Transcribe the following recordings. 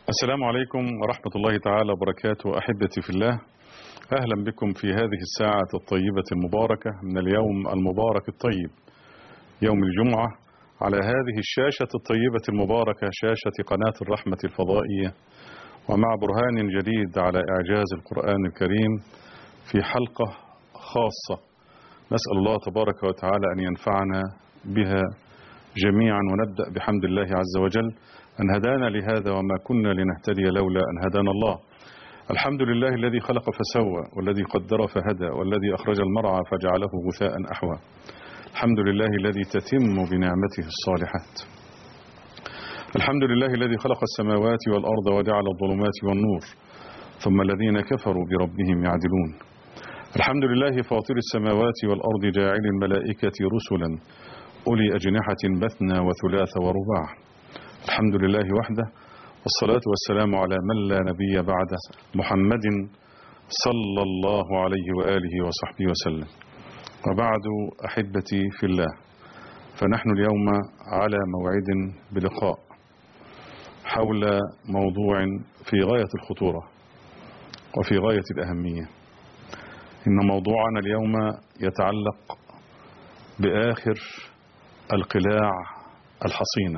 السلام عليكم ورحمة الله تعالى وبركاته. أحبتي في الله، أهلا بكم في هذه الساعة الطيبة المباركة من اليوم المبارك الطيب، يوم الجمعة، على هذه الشاشة الطيبة المباركة، شاشة قناة الرحمة الفضائية، ومع برهان جديد على إعجاز القرآن الكريم في حلقة خاصة نسأل الله تبارك وتعالى أن ينفعنا بها جميعا. ونبدأ بحمد الله عز وجل أن هدانا لهذا وما كنا لنهتدي لولا أن هدانا الله. الحمد لله الذي خلق فسوى، والذي قدر فهدى، والذي أخرج المرعى فجعله غثاء أحوى. الحمد لله الذي تتم بنعمته الصالحات. الحمد لله الذي خلق السماوات والأرض وجعل الظلمات والنور، ثم الذين كفروا بربهم يعدلون. الحمد لله فاطر السماوات والأرض جاعل الملائكة رسلا أولي أجنحة مثنى وثلاث ورباع. الحمد لله وحده، والصلاة والسلام على من لا نبي بعده، محمد صلى الله عليه وآله وصحبه وسلم. وبعد، أحبتي في الله، فنحن اليوم على موعد بلقاء حول موضوع في غاية الخطورة وفي غاية الأهمية. إن موضوعنا اليوم يتعلق بآخر القلاع الحصينة،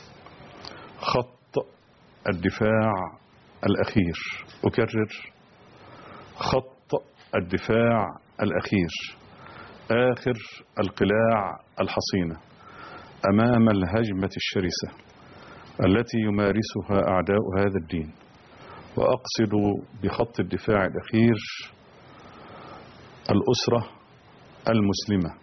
خط الدفاع الأخير. أكرر: خط الدفاع الأخير، آخر القلاع الحصينة أمام الهجمة الشرسة التي يمارسها أعداء هذا الدين. وأقصد بخط الدفاع الأخير الأسرة المسلمة.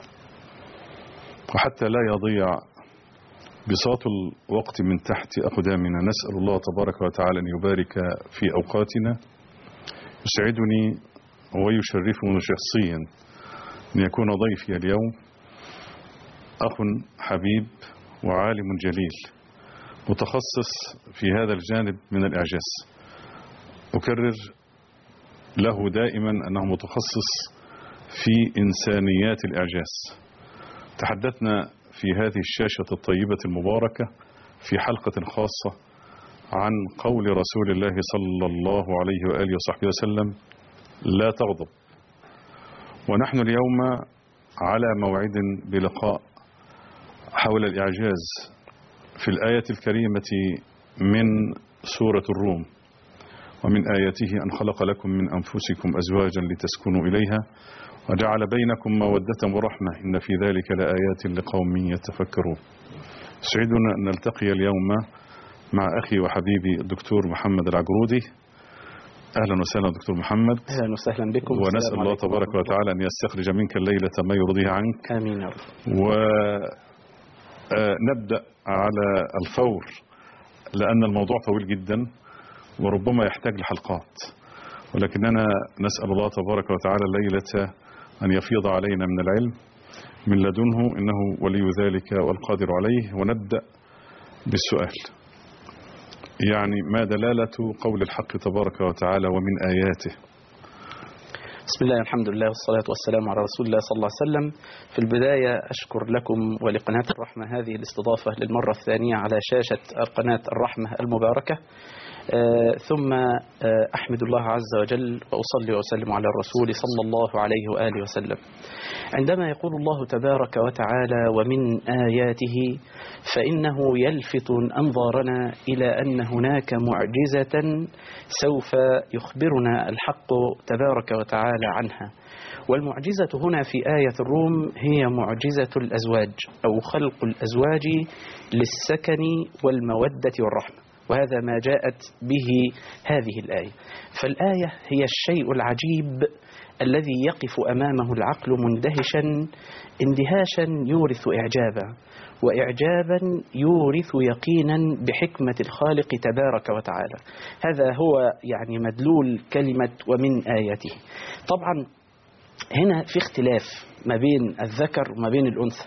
وحتى لا يضيع بساط الوقت من تحت أقدامنا، نسأل الله تبارك وتعالى أن يبارك في أوقاتنا. يسعدني ويشرفني شخصيا أن يكون ضيفي اليوم أخ حبيب وعالم جليل متخصص في هذا الجانب من الإعجاز. أكرر له دائما أنه متخصص في إنسانيات الإعجاز. تحدثنا في هذه الشاشة الطيبة المباركة في حلقة خاصة عن قول رسول الله صلى الله عليه وآله وصحبه وسلم: لا تغضب. ونحن اليوم على موعد بلقاء حول الإعجاز في الآية الكريمة من سورة الروم: ومن آياته أن خلق لكم من أنفسكم أزواجا لتسكنوا إليها وجعل بينكم مودة ورحمة إن في ذلك لآيات لقوم يتفكرون. سعدنا أن نلتقي اليوم مع أخي وحبيبي الدكتور محمد العجرودي. أهلا وسهلا دكتور محمد. أهلا وسهلا بكم. ونسأل الله تبارك وتعالى أن يستخرج منك الليلة ما يرضيه عنك. آمين يا رب. ونبدأ على الفور، لأن الموضوع طويل جدا وربما يحتاج لحلقات، ولكننا نسأل الله تبارك وتعالى الليلة أن يفيض علينا من العلم من لدنه، إنه ولي ذلك والقادر عليه. ونبدأ بالسؤال: يعني ما دلالة قول الحق تبارك وتعالى ومن آياته؟ بسم الله، الحمد لله، والصلاة والسلام على رسول الله صلى الله عليه وسلم. في البداية أشكر لكم ولقناة الرحمة هذه الاستضافة للمرة الثانية على شاشة قناة الرحمة المباركة. ثم أحمد الله عز وجل وأصلي وأسلم على الرسول صلى الله عليه وآله وسلم. عندما يقول الله تبارك وتعالى ومن آياته، فإنه يلفت أنظارنا إلى أن هناك معجزة سوف يخبرنا الحق تبارك وتعالى عنها. والمعجزة هنا في آية الروم هي معجزة الأزواج، أو خلق الأزواج للسكن والمودة والرحمة، وهذا ما جاءت به هذه الآية. فالآية هي الشيء العجيب الذي يقف أمامه العقل مندهشا اندهاشا يورث إعجابا، وإعجابا يورث يقينا بحكمة الخالق تبارك وتعالى. هذا هو يعني مدلول كلمة ومن آياته. طبعا هنا في اختلاف ما بين الذكر وما بين الأنثى.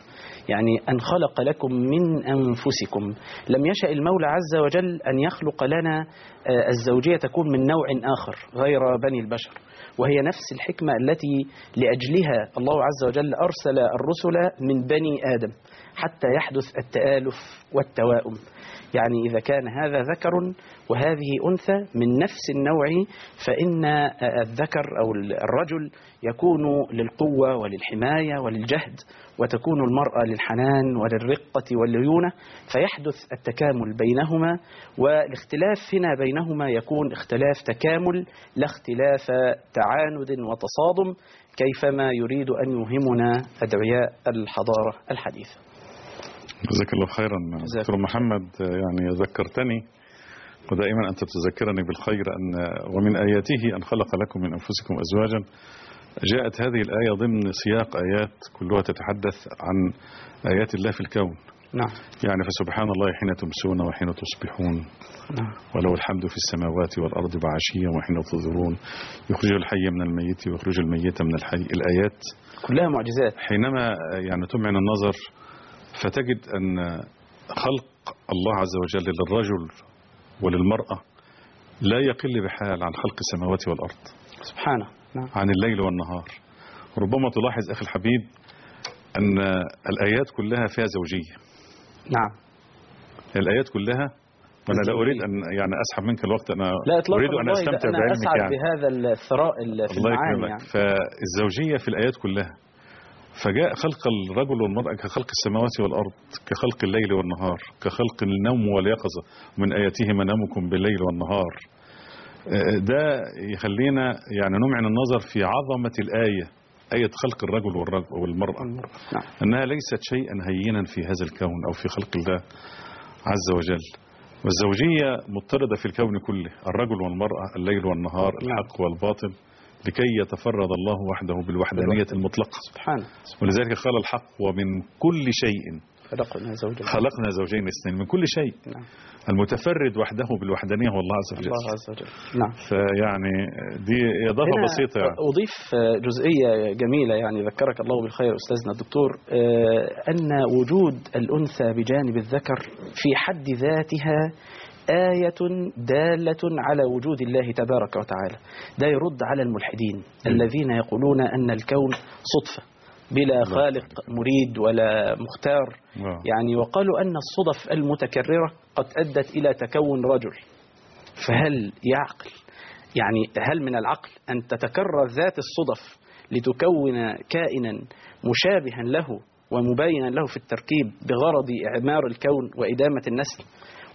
يعني أن خلق لكم من أنفسكم. لم يشأ المولى عز وجل أن يخلق لنا الزوجية تكون من نوع آخر غير بني البشر، وهي نفس الحكمة التي لأجلها الله عز وجل أرسل الرسل من بني آدم حتى يحدث التآلف والتواؤم. يعني إذا كان هذا ذكر وهذه أنثى من نفس النوع، فإن الذكر أو الرجل يكون للقوة وللحماية وللجهد، وتكون المرأة للحنان وللرقة والليونة، فيحدث التكامل بينهما. والاختلاف هنا بينهما يكون اختلاف تكامل لا اختلاف تعاند وتصادم، كيفما يريد أن يوهمنا أدعياء الحضارة الحديثة. جزاك الله خيرا دكتور محمد. يعني ذكرتني، ودائما أنت تذكرني بالخير، أن ومن آياته أن خلق لكم من أنفسكم أزواجا. جاءت هذه الآية ضمن سياق آيات كلها تتحدث عن آيات الله في الكون. نعم. يعني فسبحان الله حين تمسون وحين تصبحون. نعم. وله الحمد في السماوات والأرض بعشيا وحين تظهرون، يخرج الحي من الميت ويخرج الميت من الحي. الآيات كلها معجزات. حينما يعني تمعن النظر فتجد أن خلق الله عز وجل للرجل وللمرأة لا يقل بحال عن خلق السماوات والأرض سبحانه. نعم. عن الليل والنهار. ربما تلاحظ أخي الحبيب أن الآيات كلها فيها زوجية. نعم. الآيات كلها، وأنا لا أريد أن يعني أسحب منك الوقت، أنا أريد أن أستمتع أنا بعلمك أسعد يعني. بهذا الثراء في الله المعاني يكرمك. يعني. فالزوجية في الآيات كلها، فجاء خلق الرجل والمرأة كخلق السماوات والأرض، كخلق الليل والنهار، كخلق النوم واليقظة، من آياته منامكم بالليل والنهار. ده يخلينا يعني نمعن النظر في عظمة الآية، آية خلق الرجل والمرأة، نعم. أنها ليست شيئا هينا في هذا الكون أو في خلق الله عز وجل. والزوجية مضطردة في الكون كله، الرجل والمرأة، الليل والنهار، الحق والباطل، لكي يتفرد الله وحده بالوحدانية المطلقة سبحانه. ولذلك قال الحق ومن كل شيء خلقنا زوجين اثنين، من كل شيء. نعم. المتفرد وحده بالوحدانية هو الله عز وجل. الله عز وجل. نعم. فيعني دي إضافة بسيطة يعني. أضيف جزئية جميلة يعني ذكرك الله بالخير أستاذنا الدكتور، أن وجود الأنثى بجانب الذكر في حد ذاتها آية دالة على وجود الله تبارك وتعالى. ده يرد على الملحدين الذين يقولون أن الكون صدفة بلا خالق مريد ولا مختار، يعني وقالوا أن الصدف المتكررة قد أدت إلى تكون رجل. فهل يعقل يعني هل من العقل أن تتكرر ذات الصدف لتكون كائنا مشابها له ومباينا له في التركيب بغرض إعمار الكون وإدامة النسل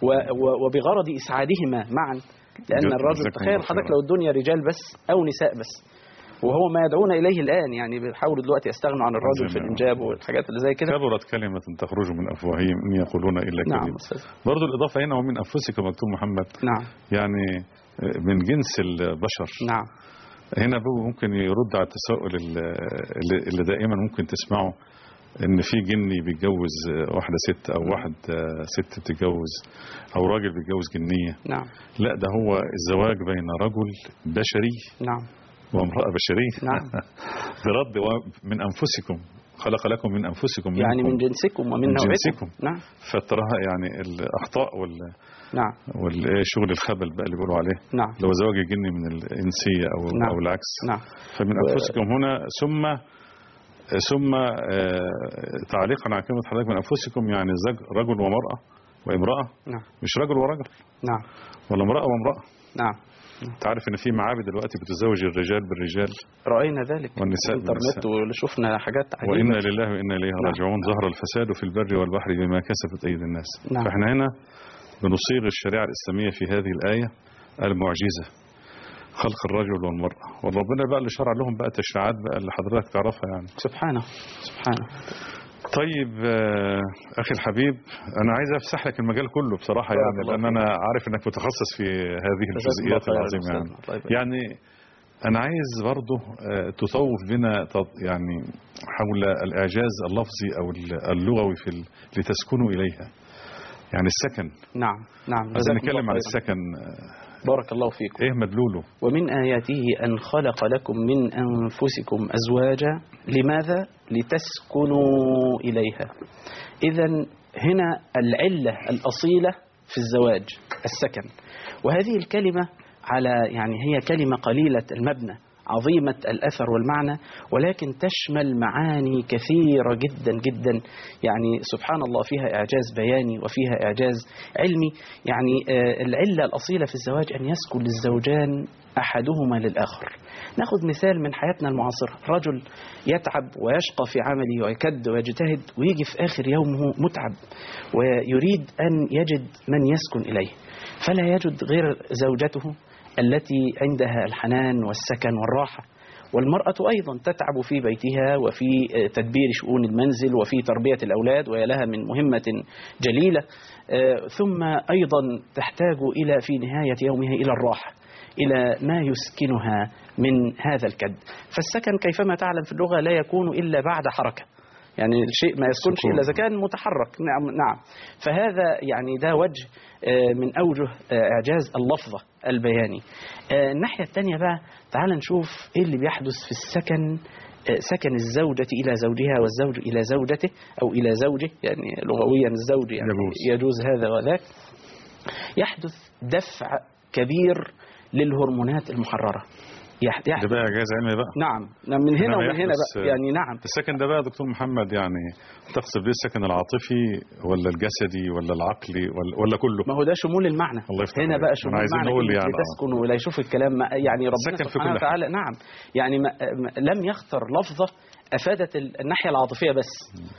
وبغرض إسعادهما معا؟ لأن الرجل، تخيل حضرتك لو الدنيا رجال بس أو نساء بس، وهو ما يدعون إليه الآن، يعني بيحاولوا دلوقتي يستغنوا عن الرجل في الإنجاب والحاجات اللي زي كده. كبرت كلمة تخرج من أفواههم إن يقولون إلا كذبا. نعم. برضو الإضافة هنا ومن أنفسكم دكتور محمد. نعم. يعني من جنس البشر. نعم. هنا ممكن يرد على التساؤل اللي دائما ممكن تسمعه، ان في جني بيتجوز واحدة ست او واحد ست بتتجوز او راجل بيتجوز جنية. نعم. لا، ده هو الزواج بين رجل بشري نعم وامرأة بشرية. نعم. ده رد من أنفسكم، خلق لكم من أنفسكم، يعني من جنسكم ومن نوعكم. نعم. فتراها يعني الأخطاء نعم. والشغل الخبل بقى اللي بيقولوا عليه. نعم. لو زواج الجن من الإنسية نعم. أو العكس. نعم. فمن أنفسكم هنا ثم تعليقا على كلمة حضرتك من أنفسكم، يعني رجل ومرأة وامرأة. نعم. مش رجل ورجل. نعم. ولا امرأة وامرأة. نعم. تعرف ان في معابد دلوقتي بتزوج الرجال بالرجال، رأينا ذلك والنساء بالإنترنت وشفنا حاجات عجيبة. وإنا لله وإنا إليه نعم. راجعون. ظهر الفساد في البر والبحر بما كسبت أيدي الناس. نعم. فاحنا هنا بنصيغ الشريعة الإسلامية في هذه الآية المعجزة، خلق الرجل والمرأة، وربنا بقى اللي شرع لهم بقى تشريعات بقى اللي حضرتك تعرفها يعني. سبحانه. طيب أخي الحبيب، أنا عايز أفسح لك المجال كله بصراحة يعني، لأن أنا عارف أنك متخصص في هذه الجزئيات العظيمة يعني أنا عايز برضه تطوف بنا يعني حول الإعجاز اللفظي أو اللغوي لتسكنوا إليها، يعني السكن. نعم. عايزين نتكلم عن السكن. بارك الله فيكم. إيه مدلوله؟ ومن آياته أن خلق لكم من أنفسكم أزواجا. لماذا؟ لتسكنوا إليها. إذن هنا العلة الأصيلة في الزواج السكن. وهذه الكلمة يعني هي كلمة قليلة المبنى عظيمة الأثر والمعنى، ولكن تشمل معاني كثيرة جدا جدا. يعني سبحان الله فيها إعجاز بياني وفيها إعجاز علمي. يعني العلة الأصيلة في الزواج أن يسكن للزوجان أحدهما للآخر. نأخذ مثال من حياتنا المعاصرة. رجل يتعب ويشقى في عمله ويكد ويجتهد، ويجي في آخر يومه متعب ويريد أن يجد من يسكن إليه، فلا يجد غير زوجته التي عندها الحنان والسكن والراحة. والمرأة أيضا تتعب في بيتها وفي تدبير شؤون المنزل وفي تربية الأولاد، ويا لها من مهمة جليلة. ثم أيضا تحتاج في نهاية يومها إلى الراحة، إلى ما يسكنها من هذا الكد. فالسكن كيفما تعلم في اللغة لا يكون إلا بعد حركة، يعني الشيء ما يسكنش إلا إذا كان متحرك. نعم. فهذا يعني ده وجه من أوجه إعجاز اللفظة البياني. الناحية الثانية بقى تعال نشوف إيه اللي بيحدث في السكن. سكن الزوجة إلى زوجها والزوج إلى زوجته أو إلى زوجه، يعني لغويا الزوج يعني يجوز هذا وذاك. يحدث دفع كبير للهرمونات المحررة. ده بقى إعجاز علمي بقى. نعم من هنا ومن هنا بقى. يعني نعم. السكن ده بقى دكتور محمد يعني تقصد بيه السكن العاطفي ولا الجسدي ولا العقلي ولا كله؟ ما هو ده شمول المعنى. هنا بقى شمول المعنى يعني تسكن ولا يشوف الكلام. يعني ربنا سبحانه وتعالى نعم يعني لم يختر لفظة أفادت الناحية العاطفية بس،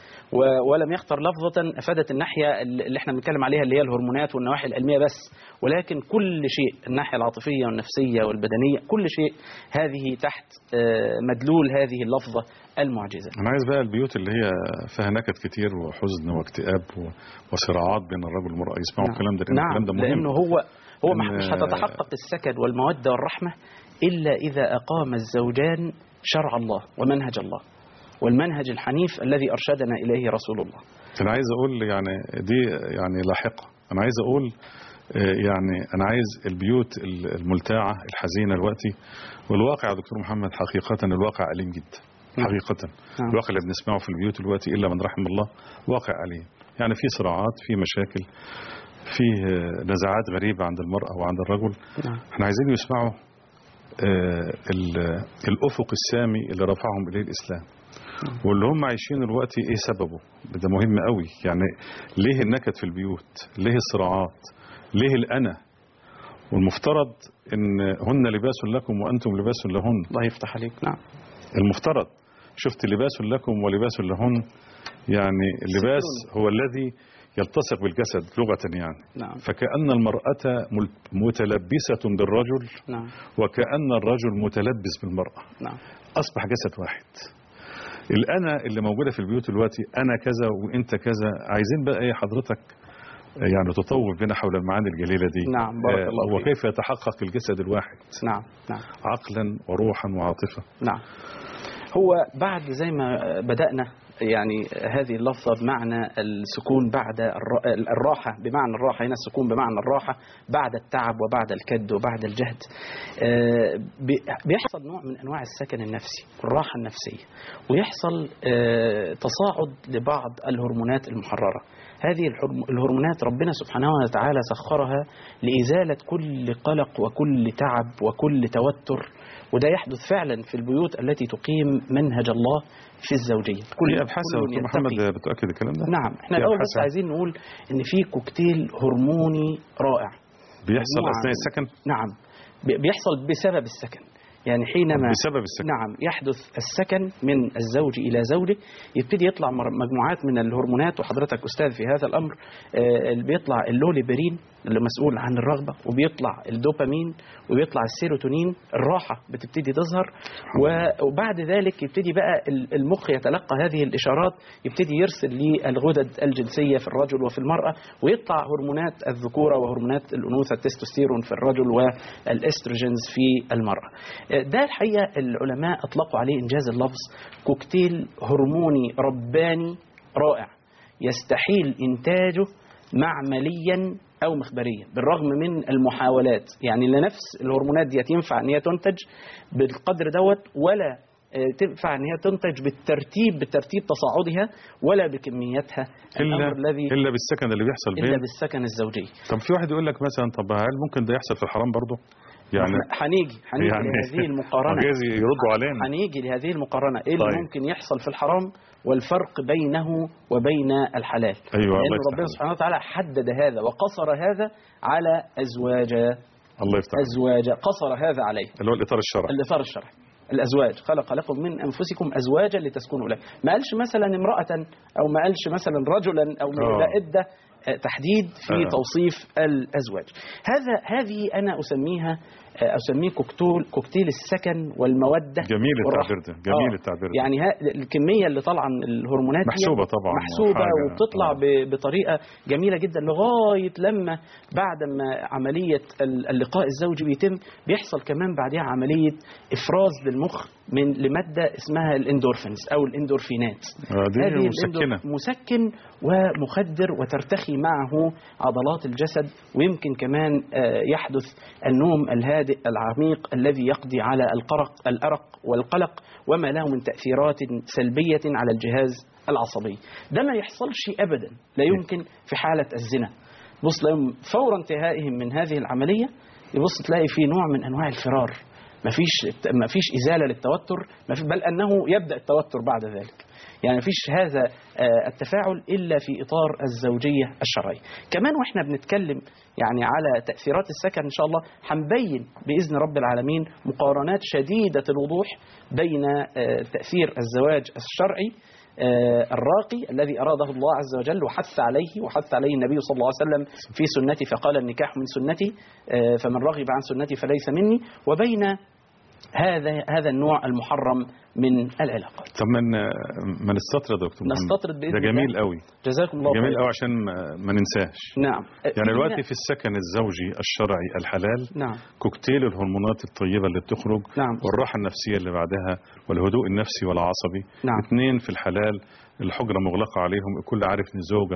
ولم يختر لفظة أفادت الناحية اللي احنا بنتكلم عليها اللي هي الهرمونات والنواحي العلمية بس، ولكن كل شيء، الناحية العاطفية والنفسية والبدنية، كل شيء هذه تحت مدلول هذه اللفظة المعجزة. أنا عايز بقى البيوت اللي هي فيها نكد كتير وحزن واكتئاب وصراعات بين الرجل والمرأة يسمعوا الكلام ده، لأن الكلام ده مهم. لأنه هو مش هتتحقق السكن والمودة والرحمة إلا إذا أقام الزوجان شرع الله ومنهج الله والمنهج الحنيف الذي أرشدنا إليه رسول الله. أنا عايز أقول يعني دي يعني لاحقة. أنا عايز أقول يعني أنا عايز البيوت الملتاعة الحزينة الوقتي، والواقع يا دكتور محمد حقيقة الواقع أليم جدا حقيقة. الواقع اللي بنسمعه في البيوت الوقتي إلا من رحم الله واقع أليم. يعني في صراعات، في مشاكل، في نزاعات غريبة عند المرأة وعند الرجل. احنا عايزين يسمعوا الأفق السامي اللي رفعهم إليه الإسلام، واللي هم عايشين الوقت ايه سببه. ده مهم قوي. يعني ليه النكد في البيوت؟ ليه الصراعات؟ ليه الأنا؟ والمفترض ان هن لباس لكم وأنتم لباس لهن. الله يفتح عليك. نعم. المفترض شفت لباس لكم ولباس لهن، يعني اللباس هو الذي يلتصق بالجسد لغة يعني. نعم. فكأن المرأة متلبسة بالرجل. نعم. وكأن الرجل متلبس بالمرأة. نعم. أصبح جسد واحد. الأنا اللي موجودة في البيوت دلوقتي أنا كذا وإنت كذا. عايزين بقى إيه حضرتك يعني تطور بنا حول المعاني الجليلة دي. نعم. بارك الله فيك. وكيف يتحقق الجسد الواحد. نعم. عقلا وروحا وعاطفة. نعم. هو بعد زي ما بدأنا يعني هذه اللفظة بمعنى السكون بعد الراحة، بمعنى الراحة هنا السكون بمعنى الراحة بعد التعب وبعد الكد وبعد الجهد. بيحصل نوع من أنواع السكن النفسي والراحة النفسية، ويحصل تصاعد لبعض الهرمونات المحررة. هذه الهرمونات ربنا سبحانه وتعالى سخرها لإزالة كل قلق وكل تعب وكل توتر، وده يحدث فعلا في البيوت التي تقيم منهج الله في الزوجية. كل أبحاث دكتور محمد بتؤكد الكلام ده. نعم. احنا الأول بس عايزين نقول إن في كوكتيل هرموني رائع بيحصل أثناء السكن. نعم. بيحصل بسبب السكن. يعني حينما بسبب السكن. نعم يحدث السكن من الزوج إلى زوجه يبتدي يطلع مجموعات من الهرمونات، وحضرتك أستاذ في هذا الأمر. بيطلع اللوليبرين اللي مسؤول عن الرغبة، وبيطلع الدوبامين، وبيطلع السيروتونين. الراحة بتبتدي تظهر، وبعد ذلك يبتدي بقى المخ يتلقى هذه الإشارات، يبتدي يرسل للغدد الجنسية في الرجل وفي المرأة، ويطلع هرمونات الذكورة وهرمونات الأنوثة، التستوستيرون في الرجل والاستروجينز في المرأة. ده الحقيقة العلماء أطلقوا عليه إنجاز اللفظ كوكتيل هرموني رباني رائع يستحيل إنتاجه معمليا أو مخبرية، بالرغم من المحاولات. يعني لنفس الهرمونات دي ينفع أن هي تنتج بالقدر دوت، ولا تنفع أن هي تنتج بالترتيب تصاعدها، ولا بكمياتها. الأمر الذي إلا بالسكن اللي بيحصل إلا بالسكن الزوجي. طب في واحد يقول لك مثلا، طب هل ممكن ده يحصل في الحرام برضه؟ يعني هنيجي يعني لهذه المقارنة، يردوا علينا. هنيجي لهذه المقارنة إيه اللي ممكن يحصل في الحرام والفرق بينه وبين الحلال. أيوة، لأن ربنا سبحانه وتعالى حدد هذا وقصر هذا على أزواج قصر هذا عليه، اللي هو الإطار الشرعي. الأزواج خلق لكم من أنفسكم أزواجا لتسكنوا إليه. ما قالش مثلا امرأة، أو ما قالش مثلا رجلا، أو لا إدة تحديد في توصيف الأزواج. هذه أنا أسميه كوكتيل السكن والمودة. جميل التعبير ده. يعني الكمية اللي طالعة من الهرمونات محسوبة طبعا، محسوبة وبتطلع بطريقة جميلة جدا، لغاية لما بعد ما عملية اللقاء الزوجي بيتم، بيحصل كمان بعدها عملية إفراز للمخ لمادة اسمها الاندورفينز أو الاندورفينات. هذه مسكن ومخدر، وترتخي معه عضلات الجسد، ويمكن كمان يحدث النوم الهادئ العميق الذي يقضي على الأرق والقلق وما له من تأثيرات سلبية على الجهاز العصبي. ده ما يحصلش أبدا، لا يمكن في حالة الزنا. بص، فور انتهائهم من هذه العملية يبص تلاقي في نوع من أنواع الفرار، ما فيش إزالة للتوتر، بل أنه يبدأ التوتر بعد ذلك. يعني ما فيش هذا التفاعل إلا في إطار الزوجية الشرعية. كمان وإحنا بنتكلم يعني على تأثيرات السكن، إن شاء الله هنبين بإذن رب العالمين مقارنات شديدة الوضوح بين تأثير الزواج الشرعي الراقي الذي أراده الله عز وجل وحث عليه النبي صلى الله عليه وسلم في سنتي، فقال النكاح من سنتي فمن رغب عن سنتي فليس مني، وبين هذا النوع المحرم من العلاقات. طب ما نستطرد يا دكتور؟ نستطرد بإذن الله. ده جميل قوي، جزاكم الله خير. جميل قوي عشان ما ننساش. نعم. يعني دلوقتي في السكن الزوجي الشرعي الحلال، نعم، كوكتيل الهرمونات الطيبة اللي بتخرج، نعم، والراحة النفسية اللي بعدها، والهدوء النفسي والعصبي، نعم. 2 في الحلال، الحجرة مغلقة عليهم، الكل عارف ان زوج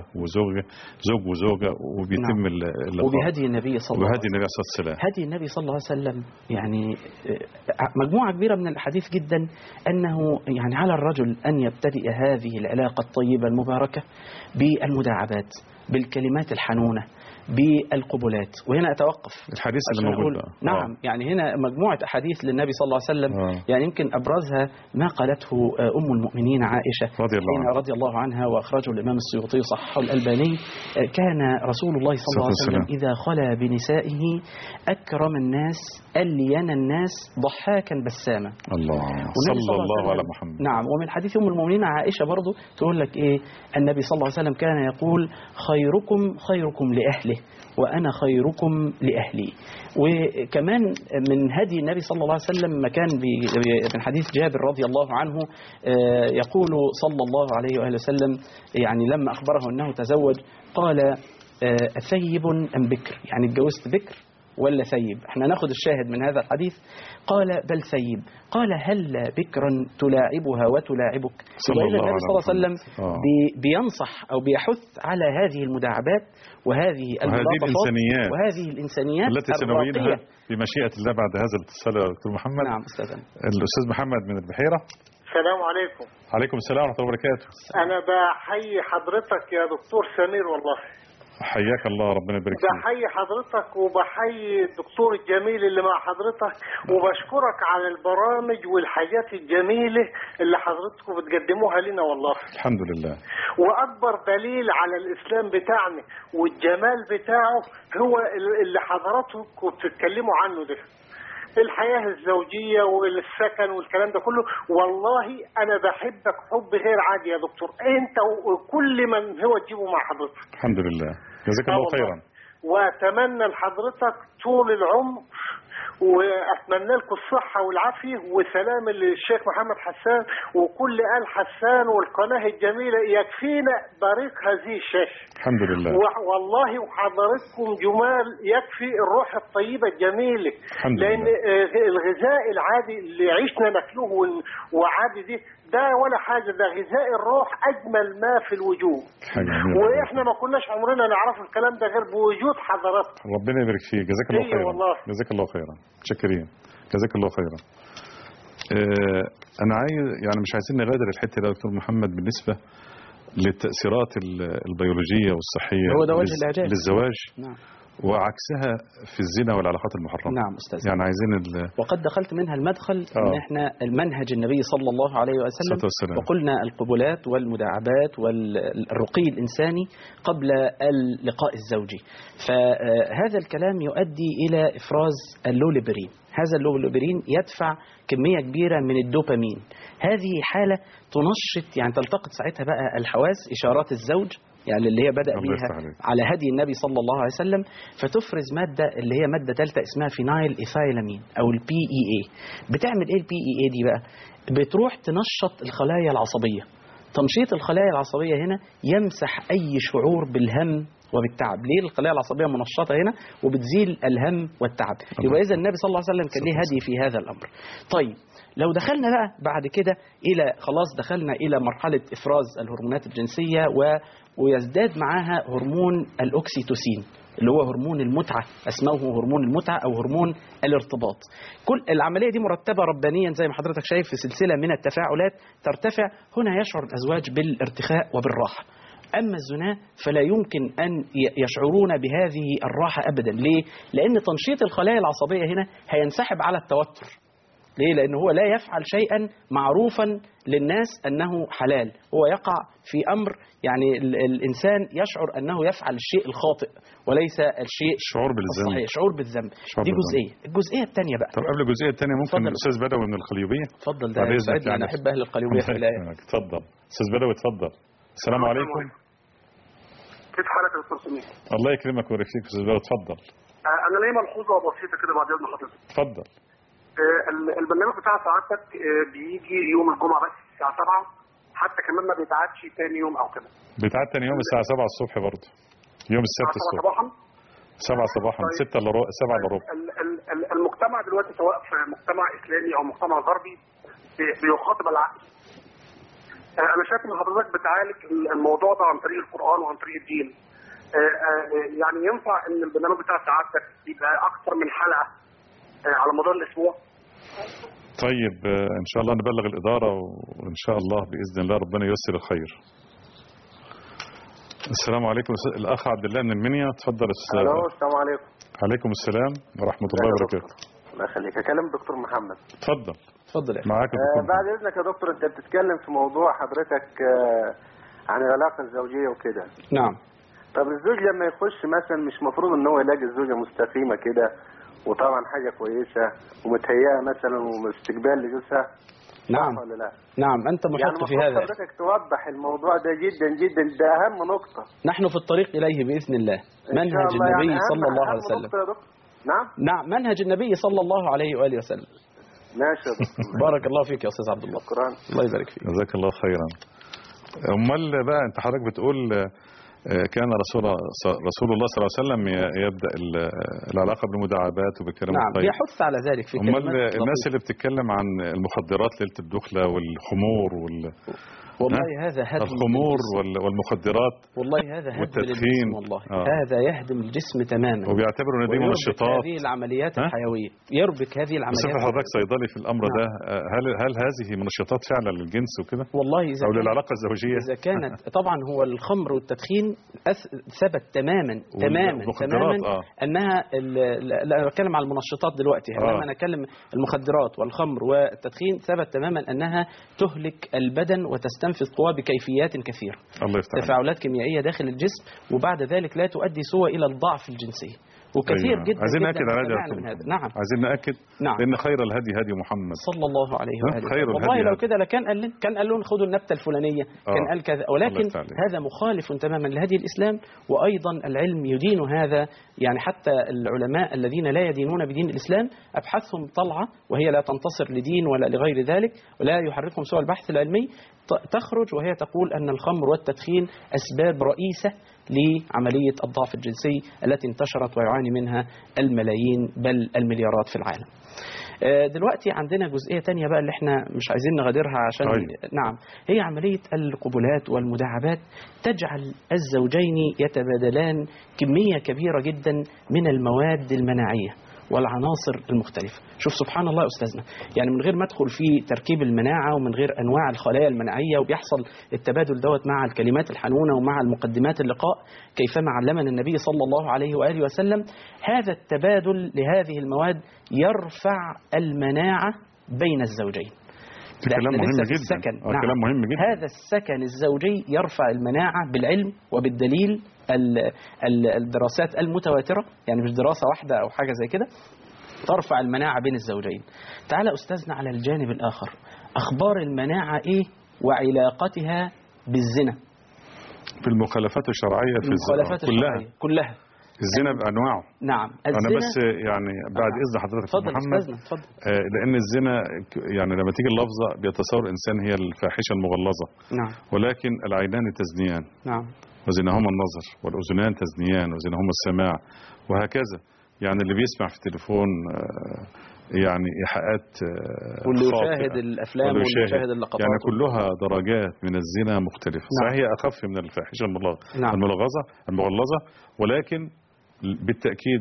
وزوجة، وبيتم نعم. اللقاء وبهدي النبي صلى الله عليه وسلم. هدي النبي صلى الله عليه وسلم، يعني مجموعة كبيرة من الأحاديث جدا أنه يعني على الرجل أن يبتدئ هذه العلاقة الطيبة المباركة بالمداعبات، بالكلمات الحنونة، بالقبلات. وهنا أتوقف الحديث اللي موجود. نعم. يعني هنا مجموعة أحاديث للنبي صلى الله عليه وسلم. يعني يمكن أبرزها ما قالته أم المؤمنين عائشة رضي الله عنها، وأخرجه الإمام السيوطي وصححه الألباني. كان رسول الله صلى الله عليه وسلم إذا خلا بنسائه أكرم الناس ألين الناس ضحاكا بساما. الله صلى الله على محمد. نعم. ومن حديث أم المؤمنين عائشة برضو تقول لك إيه، النبي صلى الله عليه وسلم كان يقول خيركم لأهله وأنا خيركم لأهلي. وكمان من هدي النبي صلى الله عليه وسلم ما كان من حديث جابر رضي الله عنه يقول صلى الله عليه وآله وسلم، يعني لما أخبره أنه تزوج قال أثيب أم بكر؟ يعني اتجوزت بكر ولا ثيب؟ احنا ناخد الشاهد من هذا الحديث. قال بل ثيب. قال هل بكرا تلاعبها وتلاعبك؟ صلى الله عليه وسلم بينصح أو بيحث على هذه المداعبات وهذه الإنسانيات وهذه الإنسانيات التي سنبينها بمشيئة الله بعد هذا الاتصال يا دكتور محمد. نعم أستاذنا. الأستاذ محمد من البحيرة. السلام عليكم. عليكم السلام ورحمة الله وبركاته. أنا بحيي حضرتك يا دكتور سمير، والله حياك الله، ربنا يبارك فيك. بحيي حضرتك وبحيي الدكتور الجميل اللي مع حضرتك، وبشكرك على البرامج والحاجات الجميلة اللي حضرتكم بتقدموها لنا، والله الحمد لله. وأكبر دليل على الإسلام بتاعنا والجمال بتاعه هو اللي حضراتكم بتتكلموا عنه ده، الحياة الزوجية والسكن والكلام ده كله. والله أنا بحبك حب غير عادي يا دكتور، أنت وكل من هو تجيبه مع حضرتك. الحمد لله، جزاك الله خيرا. وأتمنى لحضرتك طول العمر واتمنى لكم الصحه والعافيه وسلام للشيخ محمد حسان وكل آل حسان والقناه الجميله. يكفينا بريق هذه الشاشه. الحمد لله. والله وحضرتكم جمال يكفي الروح الطيبه الجميله. الحمد لان لله. الغذاء العادي اللي عشنا ناكله وعادي ده ولا حاجه، ده غذاء الروح اجمل ما في الوجود. واحنا ما كناش عمرنا نعرف الكلام ده غير بوجود حضراتكم. ربنا يبارك فيك، جزاك الله خيرا. والله جزاك الله خيرا، متشكرين، جزاك الله خيرا. انا عايز يعني مش عايزين نغادر الحته دي يا دكتور محمد بالنسبه للتاثيرات البيولوجيه والصحيه هو ده وجه العلاج للزواج. نعم. وعكسها في الزنا والعلاقات المحرمه. نعم أستاذ. يعني عايزين وقد دخلت منها المدخل ان احنا المنهج النبي صلى الله عليه وسلم، وقلنا القبلات والمداعبات والرقي الإنساني قبل اللقاء الزوجي. فهذا الكلام يؤدي إلى إفراز اللوليبرين. هذا اللوليبرين يدفع كمية كبيرة من الدوبامين. هذه حالة تنشط، يعني تلتقط ساعتها بقى الحواس، إشارات الزوج يعني اللي هي بدأ بيها على هدي النبي صلى الله عليه وسلم، فتفرز مادة اللي هي مادة ثالثة اسمها فينايل إيثايلامين أو البي إي إي. بتعمل إيه البي إي إي دي بقى؟ بتروح تنشط الخلايا العصبية. تنشيط الخلايا العصبية هنا يمسح أي شعور بالهم وبالتعب. ليه؟ الخلايا العصبية منشطة هنا وبتزيل الهم والتعب. يبقى إذا النبي صلى الله عليه وسلم كان ليه هدي في هذا الأمر. طيب لو دخلنا بقى بعد كده إلى خلاص دخلنا إلى مرحلة إفراز الهرمونات الجنسية ويزداد معاها هرمون الأكسيتوسين اللي هو هرمون المتعة، اسمه هرمون المتعة أو هرمون الارتباط. كل العملية دي مرتبة ربانيا زي ما حضرتك شايف في سلسلة من التفاعلات ترتفع. هنا يشعر الأزواج بالارتخاء وبالراحة. أما الزنا فلا يمكن أن يشعرون بهذه الراحة أبدا. ليه؟ لأن تنشيط الخلايا العصبية هنا هينسحب على التوتر. ليه؟ لأنه هو لا يفعل شيئا معروفا للناس أنه حلال، هو يقع في أمر يعني الإنسان يشعر أنه يفعل الشيء الخاطئ وليس الشيء شعور بالذنب. الصحيح، شعور بالذنب. دي جزئية. الجزئية الثانية بقى. طب قبل الجزئية الثانية ممكن الأستاذ بدوي من القليوبية؟ اتفضل. ده يسعدني، أنا أحب أهل القليوبية في الآية. اتفضل أستاذ بدوي، اتفضل. السلام عليكم. كيف حالك يا دكتور سمير؟ الله يكرمك ويبارك فيك أستاذ بدوي، اتفضل. أنا ليا ملحوظة بسيطة كده بعد إذن حضرتك. اتفضل. البرنامج بتاع سعادتك بيجي يوم الجمعة بس الساعة 7، حتى كمان ما بيتعادش تاني يوم أو كده. بيتعاد تاني يوم الساعة 7 الصبح برضه. يوم السبت الصبح. 7 صباحا؟ 7 صباحا، 6 إلا ربع، 7 إلا ربع. المجتمع دلوقتي سواء في مجتمع إسلامي أو مجتمع غربي بيخاطب العقل. أنا شايف إن حضرتك بتعالج الموضوع ده عن طريق القرآن وعن طريق الدين. يعني ينفع إن البرنامج بتاع سعادتك يبقى أكثر من حلقة على مدار الأسبوع؟ طيب إن شاء الله نبلغ الإدارة وإن شاء الله بإذن الله ربنا ييسر الخير. السلام عليكم. الأخ عبد الله من المنيا، تفضل. السلام عليكم. عليكم السلام ورحمة الله وبركاته. الله يخليك. أكلم دكتور محمد. تفضل. تفضل. معاك دكتور. بعد إذنك يا دكتور، أنت بتتكلم في موضوع حضرتك عن العلاقة الزوجية وكده. نعم. طب الزوج لما يخش مثلا مش مفروض إن هو يلاقي الزوجة مستقيمة كده وطبعا حاجة كويسة ومتهيئة مثلا واستقبال لجوزها؟ نعم ولا لا؟ نعم، أنت محق في هذا. حضرتك توضح الموضوع ده جدا جدا، ده أهم نقطة. نحن في الطريق إليه بإذن الله. منهج النبي يعني صلى الله عليه وسلم. نعم منهج النبي صلى الله عليه وآله وسلم. ماشي يا دكتور. بارك الله فيك يا أستاذ عبد الله. شكرا. الله يبارك فيك. جزاك الله خيرا. أمال بقى أنت حضرتك بتقول كان رسول الله صلى الله عليه وسلم يبدأ العلاقة بالمداعبات وبالكلام الطيب. نعم، يحث على ذلك في كلمات. أمال الناس اللي بتتكلم عن المخدرات ليلة الدخلة والخمور والله هذا هدم الخمور والمخدرات، والله هذا هدم والتدخين، والله هذا يهدم الجسم تماما، وبيعتبروا ان دي منشطات. هذه العمليات الحيويه، يربك هذه العمليات. بصفة حضرتك صيدلي في الامر ده، هل هذه منشطات فعلا للجنس وكده؟ والله اذا او للعلاقه الزوجيه؟ اذا كانت طبعا هو الخمر والتدخين ثبت تماما انها لا بتكلم على المنشطات دلوقتي، انما انا اتكلم المخدرات والخمر والتدخين ثبت تماما انها تهلك البدن وتستنفذ قواه بكيفيات كثيره. الله يفتح. تفاعلات كيميائيه داخل الجسم، وبعد ذلك لا تؤدي سوى الى الضعف الجنسي. وكثير جدا عايزين جدا نأكد على سمعنا من هذا. نعم عايزين نأكد نعم. لأن خير الهدي هدي محمد صلى الله عليه وآله خير وسلم. الهدي والله لو هدي. كده لكان قال لهم خذوا النبتة الفلانية، كان قال كذا، ولكن الله يستعلم. هذا مخالف تماما لهدي الإسلام. وأيضا العلم يدين هذا، يعني حتى العلماء الذين لا يدينون بدين الإسلام أبحاثهم طلعة وهي لا تنتصر لدين ولا لغير ذلك، ولا يحركهم سوى البحث العلمي، تخرج وهي تقول أن الخمر والتدخين أسباب رئيسة لعملية الضعف الجنسي التي انتشرت ويعاني منها الملايين بل المليارات في العالم. دلوقتي عندنا جزئية تانية بقى اللي احنا مش عايزين نغادرها عشان نعم، هي عملية القبلات والمداعبات تجعل الزوجين يتبادلان كمية كبيرة جدا من المواد المناعية والعناصر المختلفة. شوف سبحان الله يا أستاذنا، يعني من غير ما ادخل في تركيب المناعة ومن غير أنواع الخلايا المناعية، وبيحصل التبادل دوت مع الكلمات الحنونة ومع المقدمات اللقاء كيفما علمنا النبي صلى الله عليه وآله وسلم. هذا التبادل لهذه المواد يرفع المناعة بين الزوجين. كلام مهم جدا. نعم. كلام مهم جدا. هذا السكن الزوجي يرفع المناعة بالعلم وبالدليل الدراسات المتواترة، يعني مش دراسة واحدة أو حاجة زي كده، ترفع المناعة بين الزوجين. تعال أستاذنا على الجانب الآخر، أخبار المناعة إيه وعلاقتها بالزنا؟ في المخالفات الشرعية في الزنا كلها الزنا بأنواعه. نعم. أنا بس يعني بعد إذن حضرتك محمد، اتفضل. لأن الزنا يعني لما تيجي اللفظة بيتصور الإنسان هي الفاحشة المغلظة. نعم. ولكن العينان تزنيان. نعم. وزناهما النظر، والأذنان تزنيان وزناهما السماع، وهكذا. يعني اللي بيسمع في التليفون يعني إيحاءات واللي يشاهد الأفلام واللي يشاهد اللقطات، يعني كلها درجات من الزنا مختلفة. نعم. صحيح هي أخف من الفاحشة نعم. المغلظة، ولكن بالتأكيد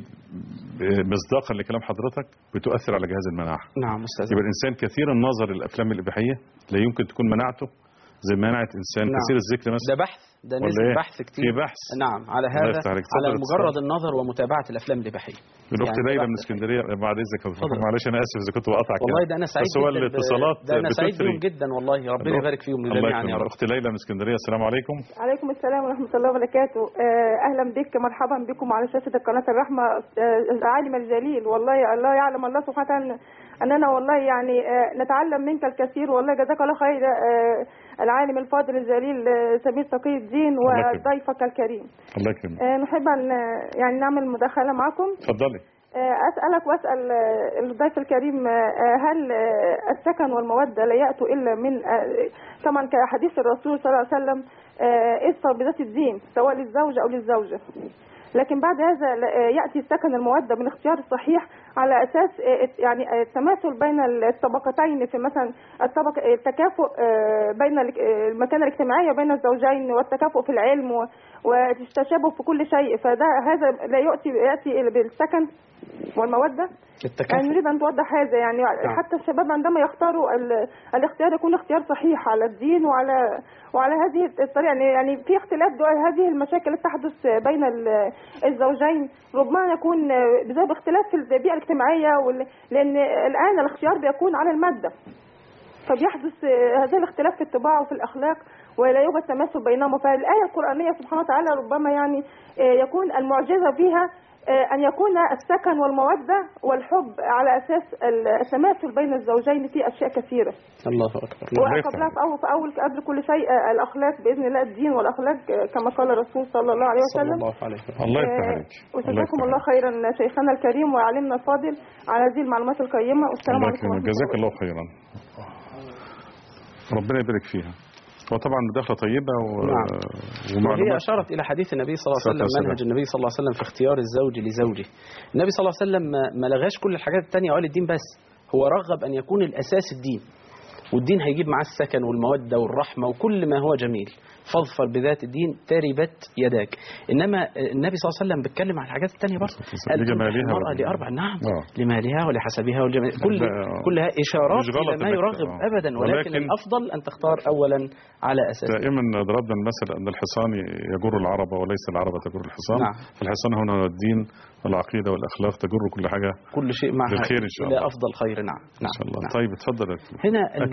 مصداقا لكلام حضرتك بتؤثر على جهاز المناعة. نعم أستاذ. يبقى الإنسان كثير النظر للأفلام الإباحية لا يمكن تكون مناعته زي مناعة إنسان نعم. كثير الذكر مثلا. ده بحث، ده نزل بحث كتير. في بحث. نعم على هذا، على مجرد النظر ومتابعة الأفلام الإباحية. الأخت يعني ليلى من اسكندرية، بعد إذنك معلش أنا آسف إذا كنت بقطعك. والله ده أنا سعيد بس هو الاتصالات ده أنا سعيد بيهم جدا والله، ربنا يبارك فيهم جميعا يا رب. الأخت ليلى من اسكندرية، السلام عليكم. عليكم السلام ورحمة الله وبركاته. أهلا بك، مرحبا بكم على شاشة قناة الرحمة. العالم الجليل، والله الله يعلم الله سبحانه وتعالى أننا والله يعني نتعلم منك الكثير، والله جزاك الله خير العالم الفاضل الجليل سمير تقي الدين وضيفك الكريم. الله يكرمك. نحب أن يعني نعمل مداخلة معكم. اتفضلي. أسألك وأسأل الضيف الكريم، هل السكن والمودة لا يأتوا إلا من طبعا كحديث الرسول صلى الله عليه وسلم اصفر بذات الدين سواء للزوج أو للزوجة، لكن بعد هذا يأتي السكن المودة من اختيار الصحيح على أساس يعني التماثل بين الطبقتين، في مثلا التكافؤ بين المكانة الاجتماعية بين الزوجين، والتكافؤ في العلم والتشابه في كل شيء. هذا لا يأتي بالسكن والمودة. يعني نريد أن توضح هذا، يعني حتى الشباب عندما يختاروا الاختيار يكون اختيار صحيح على الدين وعلى هذه الطريقة. يعني في اختلاف هذه المشاكل التي تحدث بين الزوجين ربما يكون بسبب اختلاف في البيئة الاجتماعية، لأن الآن الاختيار بيكون على المادة، فبيحدث هذا الاختلاف في الطباع وفي الأخلاق ولا يوجد تماثل بينهما. فالآية القرآنية سبحانه وتعالى ربما يعني يكون المعجزة فيها أن يكون السكن والمودة والحب على أساس التماثل بين الزوجين في أشياء كثيرة. الله أكبر. وقبلها قبل كل شيء الأخلاق بإذن الله، الدين والأخلاق كما قال الرسول صلى الله عليه وسلم. الله يفتح عليك. وجزاكم الله خيرا شيخنا الكريم وعلمنا الفاضل على هذه المعلومات القيمة، والسلام عليكم ورحمة الله. جزاك الله خيرا، ربنا يبارك فيها. وطبعا مداخله طيبه وهي اشارت الى حديث النبي صلى الله عليه وسلم، منهج النبي صلى الله عليه وسلم في اختيار الزوج لزوجه. النبي صلى الله عليه وسلم ما لغاش كل الحاجات الثانيه وقال الدين بس، هو رغب ان يكون الاساس الدين، والدين هيجيب معاه السكن والموده والرحمه وكل ما هو جميل. فاظفر بذات الدين تربت يداك. انما النبي صلى الله عليه وسلم بيتكلم عن الحاجات الثانيه برضه، المرأة لأربع، نعم، لمالها ولحسبها والجمال، كلها اشارات الى ما يرغب ابدا، ولكن الافضل ان تختار اولا على اساس. دائما ضربنا المثل ان الحصان يجر العرب وليس العرب تجر الحصان. نعم. فالحصان هنا الدين والعقيده والاخلاق تجر كل حاجه، كل شيء معها بالخير ان شاء الله، الى افضل خير. نعم ان شاء الله. نعم. طيب اتفضل. هنا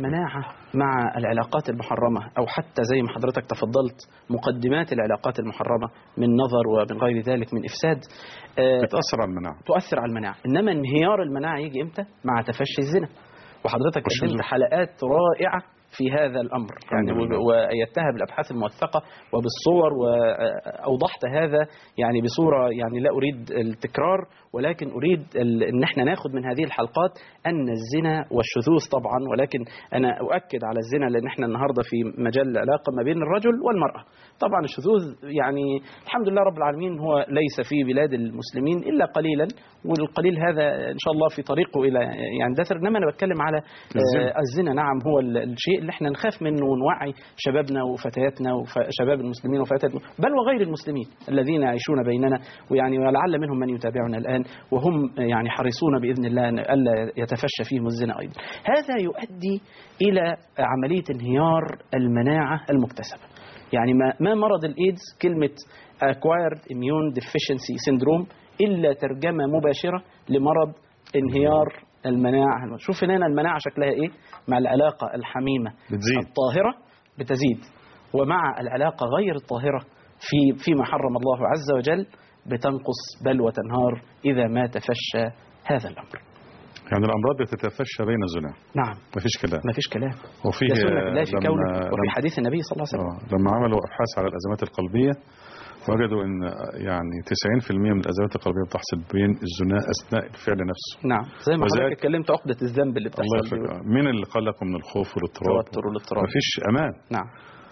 المناعة مع العلاقات المحرمة، أو حتى زي ما حضرتك تفضلت مقدمات العلاقات المحرمة من نظر ومن غير ذلك من إفساد، بتأثر على المناعة. تؤثر على المناعة. إنما انهيار المناعة يجي إمتى؟ مع تفشي الزنا. وحضرتك قدمت حلقات رائعة في هذا الأمر يعني، وأيدتها بالأبحاث الموثقة وبالصور، وأوضحت هذا يعني بصورة يعني لا أريد التكرار، ولكن أريد أن احنا ناخد من هذه الحلقات أن الزنا والشذوذ طبعا، ولكن أنا أؤكد على الزنا لأن احنا النهاردة في مجال العلاقة ما بين الرجل والمرأة. طبعا الشذوذ يعني الحمد لله رب العالمين هو ليس في بلاد المسلمين إلا قليلا، والقليل هذا إن شاء الله في طريقه إلى يعني دثر. إنما أنا بتكلم على الزنا. نعم، هو الشيء اللي احنا نخاف منه، ونوعي شبابنا وفتياتنا وشباب المسلمين وفتيات بل وغير المسلمين الذين يعيشون بيننا، ويعني ولعل منهم من يتابعنا الآن وهم يعني حريصون بإذن الله أن ألا يتفشى فيهم الزنا أيضا. هذا يؤدي إلى عملية انهيار المناعة المكتسبة. يعني ما مرض الإيدز كلمة acquired immune deficiency syndrome إلا ترجمة مباشرة لمرض انهيار المناعة. شوف هنا المناعة شكلها إيه؟ مع العلاقة الحميمة الطاهرة بتزيد، ومع العلاقة غير الطاهرة فيما حرم الله عز وجل بتنقص بل وتنهار إذا ما تفشى هذا الأمر. يعني الأمراض بتتفشى بين الزنا. نعم، ما فيش كلام. وفيه في كونه وفي حديث النبي صلى الله عليه وسلم. لما عملوا أبحاث على الأزمات القلبية وجدوا أن يعني 90% من الأزمات القلبية بتحصل بين الزنا أثناء الفعل نفسه. نعم، زي ما حضرتك اتكلمت عقدة الذنب اللي بتحصل. مين اللي قلقه من الخوف والاضطراب؟ مفيش أمان. نعم.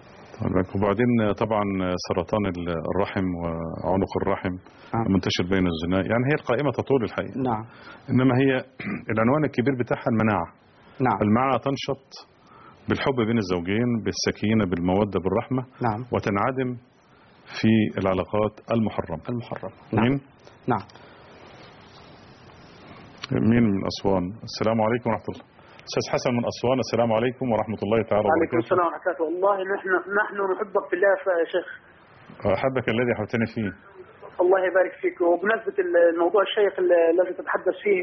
وبعدين طبعا سرطان الرحم وعنق الرحم منتشر بين الزنا، يعني هي القائمة تطول الحقيقة. نعم. إنما هي العنوان الكبير بتاعها المناعة. نعم. المناعة تنشط بالحب بين الزوجين، بالسكينة، بالمودة، بالرحمة. نعم. وتنعدم في العلاقات المحرمة. نعم. نعم. مين من أسوان؟ السلام عليكم ورحمة الله. أستاذ حسن من أسوان، السلام عليكم ورحمة الله تعالى وبركاته. وعليكم السلام ورحمة الله. والله نحن نحبك في الله يا شيخ. أحبك الذي أحببتني فيه. الله يبارك فيك. وبمناسبة الموضوع الشيخ الذي تتحدث فيه،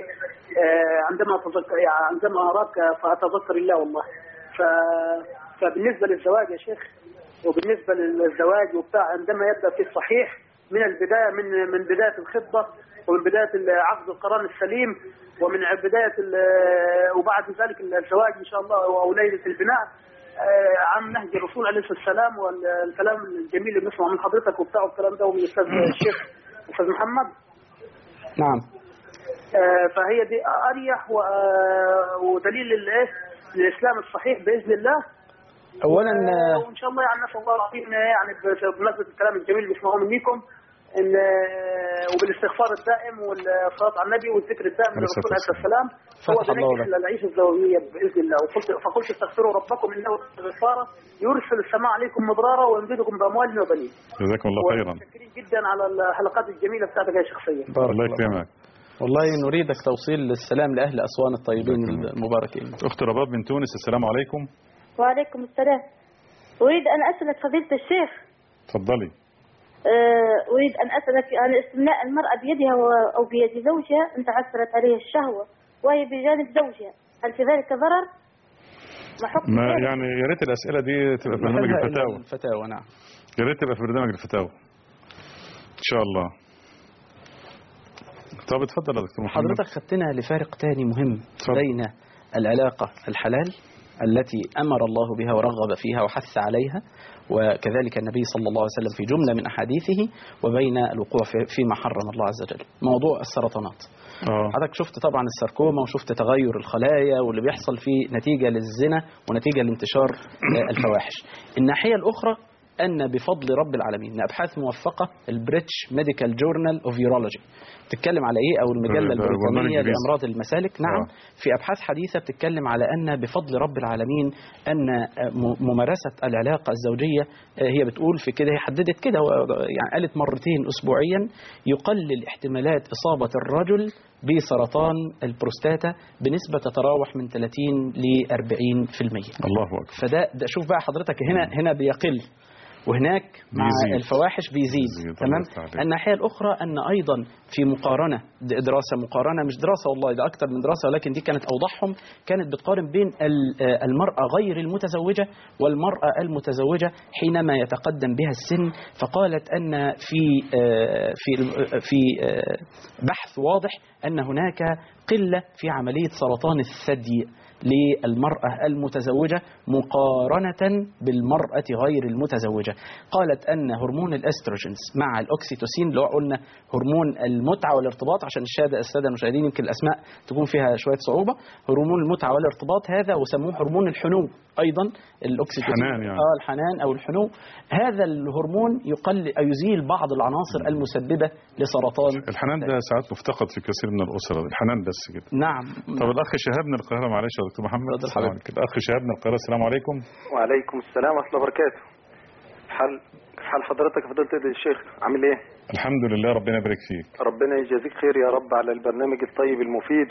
عندما أراك فأتذكر الله والله. فبالنسبة للزواج يا شيخ، وبالنسبة للزواج وبتاع، عندما يبدأ في الصحيح من البداية، من بداية الخطبة، ومن بداية عقد القران السليم، ومن بداية وبعد ذلك الزواج إن شاء الله أو ليلة البناء، عن نهج الرسول عليه الصلاة والسلام، والكلام الجميل اللي بنسمعه من حضرتك وبتاع والكلام ده، ومن الأستاذ الشيخ أستاذ محمد. نعم. فهي دي أريح ودليل الإسلام الصحيح بإذن الله. أولا وإن شاء الله يعني نسأل الله العظيم يعني بمناسبة الكلام الجميل اللي بنسمعه منكم، وبالاستغفار الدائم والصلاة على النبي والذكر الدائم للرسول عليه الصلاة والسلام هو بنجح للعيشة الزوجية بإذن الله. فقلت استغفروا ربكم إنه غفارا يرسل السماء عليكم مدرارا ويمددكم بأموال وبنين. جزاكم الله خيرا. وشكرين جدا على الحلقات الجميلة بتاعتك يا شخصيا. الله يكرمك. والله نريدك توصيل السلام لأهل أسوان الطيبين المباركين. أخت رباب من تونس، السلام عليكم. وعليكم السلام. أريد أن أسألك فضيلة الشيخ. تفضلي. أريد أن أسألك عن استمناء المرأة بيدها أو بيد زوجها إن تعثرت عليه الشهوة وهي بجانب زوجها، هل في ذلك ضرر؟ ما يعني يا ريت الأسئلة دي تبقى في برنامج الفتاوى. نعم. يا ريت تبقى في برنامج الفتاوى إن شاء الله. طب اتفضل يا دكتور محمد. حضرتك خدتنا لفارق تاني مهم بين العلاقة الحلال التي أمر الله بها ورغب فيها وحث عليها، وكذلك النبي صلى الله عليه وسلم في جملة من أحاديثه، وبين الوقوع فيما حرم الله عز وجل. موضوع السرطانات. حضرتك شفت طبعا الساركوما، وشفت تغير الخلايا واللي بيحصل فيه نتيجة للزنا ونتيجة لانتشار الفواحش. الناحية الأخرى أن بفضل رب العالمين إن أبحاث موفقة، البريتش ميديكال جورنال أوف يورولوجي بتتكلم على إيه، أو المجلة البريطانية لأمراض المسالك. نعم. في أبحاث حديثة بتتكلم على أن بفضل رب العالمين أن ممارسة العلاقة الزوجية، هي بتقول في كده، هي حددت كده يعني قالت مرتين أسبوعيا يقلل احتمالات إصابة الرجل بسرطان البروستاتا بنسبة تتراوح من 30 ل 40%. الله أكبر. فده شوف بقى حضرتك هنا بيقل. وهناك مع بيزيد. الفواحش بيزيد. تمام. الناحية الأخرى أن أيضا في مقارنة، دراسة مقارنة، مش دراسة والله ده أكتر من دراسة، ولكن دي كانت أوضحهم، كانت بتقارن بين المرأة غير المتزوجة والمرأة المتزوجة حينما يتقدم بها السن، فقالت أن في بحث واضح أن هناك قلة في عملية سرطان الثدي للمرأة المتزوجة مقارنة بالمرأة غير المتزوجة. قالت أن هرمون الأستروجينز مع الأوكسيتوسين، اللي قلنا هرمون المتعة والارتباط، عشان السادة المشاهدين يمكن الأسماء تكون فيها شوية صعوبة، هرمون المتعة والارتباط هذا وسموه هرمون الحنو أيضا، الأوكسيتوسين الحنان يعني. الحنان أو الحنو، هذا الهرمون يقلل أو يزيل بعض العناصر المسببة لسرطان الحنان. ده ساعات مفتقد في كثير من الأسر، الحنان بس كده. نعم. طب الأخ شهاب من القاهرة، معلش يا دكتور محمد. الأخ شهاب من القاهرة، السلام عليكم. وعليكم السلام ورحمة الله وبركاته. حال حضرتك يا فضيلة الشيخ، عامل ايه؟ الحمد لله، ربنا يبارك فيك. ربنا يجازيك خير يا رب على البرنامج الطيب المفيد،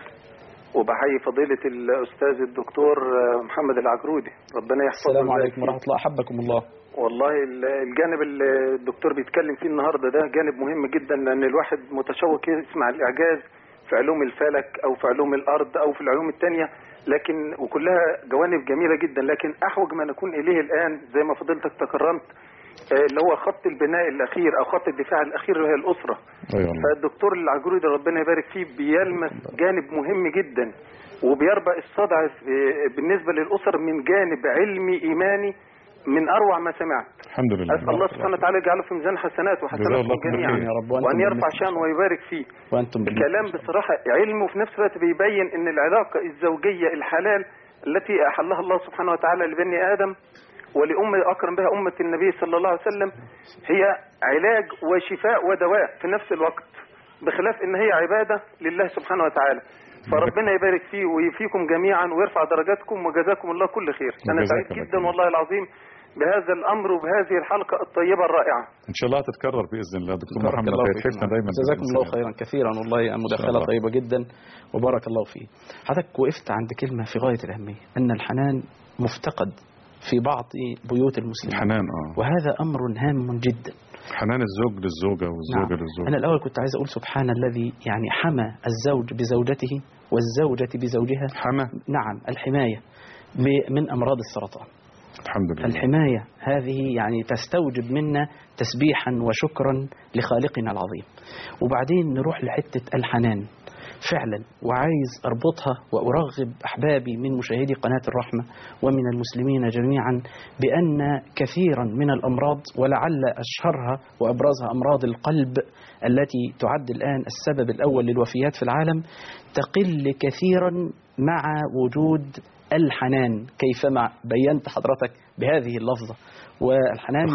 وبحيي فضيلة الأستاذ الدكتور محمد العجرودي، ربنا يحفظه. السلام عليكم ورحمة الله، أحبكم الله. والله الجانب اللي الدكتور بيتكلم فيه النهارده ده جانب مهم جدا، لأن الواحد متشوق يسمع الإعجاز في علوم الفلك أو في علوم الأرض أو في العلوم التانية، لكن وكلها جوانب جميلة جدا، لكن أحوج ما نكون إليه الآن زي ما فضيلتك تكرمت اللي هو خط البناء الأخير أو خط الدفاع الأخير وهي الأسرة. فالدكتور العجرودي ربنا يبارك فيه بيلمس جانب مهم جدا، وبيربع الصدع بالنسبة للأسر من جانب علمي إيماني من أروع ما سمعت. الحمد لله. أسأل الله سبحانه وتعالى يجعله في ميزان حسنات وحسناتكم جميعا، وأن يرفع شأنه ويبارك فيه. الكلام بصراحة علم، وفي نفس الوقت بيبين أن العلاقة الزوجية الحلال التي أحلها الله سبحانه وتعالى لبني آدم ولأمة أكرم بها أمة النبي صلى الله عليه وسلم هي علاج وشفاء ودواء في نفس الوقت، بخلاف أن هي عبادة لله سبحانه وتعالى. فربنا يبارك فيه ويفيكم جميعا ويرفع درجاتكم، وجزاكم الله كل خير. أنا سعيد جدا والله العظيم بهذا الأمر وبهذه الحلقة الطيبة الرائعة. إن شاء الله هتتكرر بإذن الله. دكتور محمد هيتحفنا دايما. جزاكم الله خيرا كثيرا، والله مداخلة طيبة جدا وبارك الله فيه. حضرتك وقفت عند كلمة في غاية الأهمية، أن الحنان مفتقد في بعض بيوت المسلمين. الحنان وهذا أمر هام جدا، حنان الزوج للزوجة والزوجة للزوج. أنا الأول كنت عايز أقول سبحان الذي يعني حمى الزوج بزوجته والزوجة بزوجها. حمى؟ نعم، الحماية من أمراض السرطان. الحمد لله. الحماية هذه يعني تستوجب منا تسبيحا وشكرا لخالقنا العظيم. وبعدين نروح لحتة الحنان فعلا، وعايز أربطها وأرغب أحبابي من مشاهدي قناة الرحمة ومن المسلمين جميعا بأن كثيرا من الأمراض، ولعل أشهرها وأبرزها أمراض القلب التي تعد الآن السبب الأول للوفيات في العالم، تقل كثيرا مع وجود الحنان، كيفما بينت حضرتك بهذه اللفظة. والحنان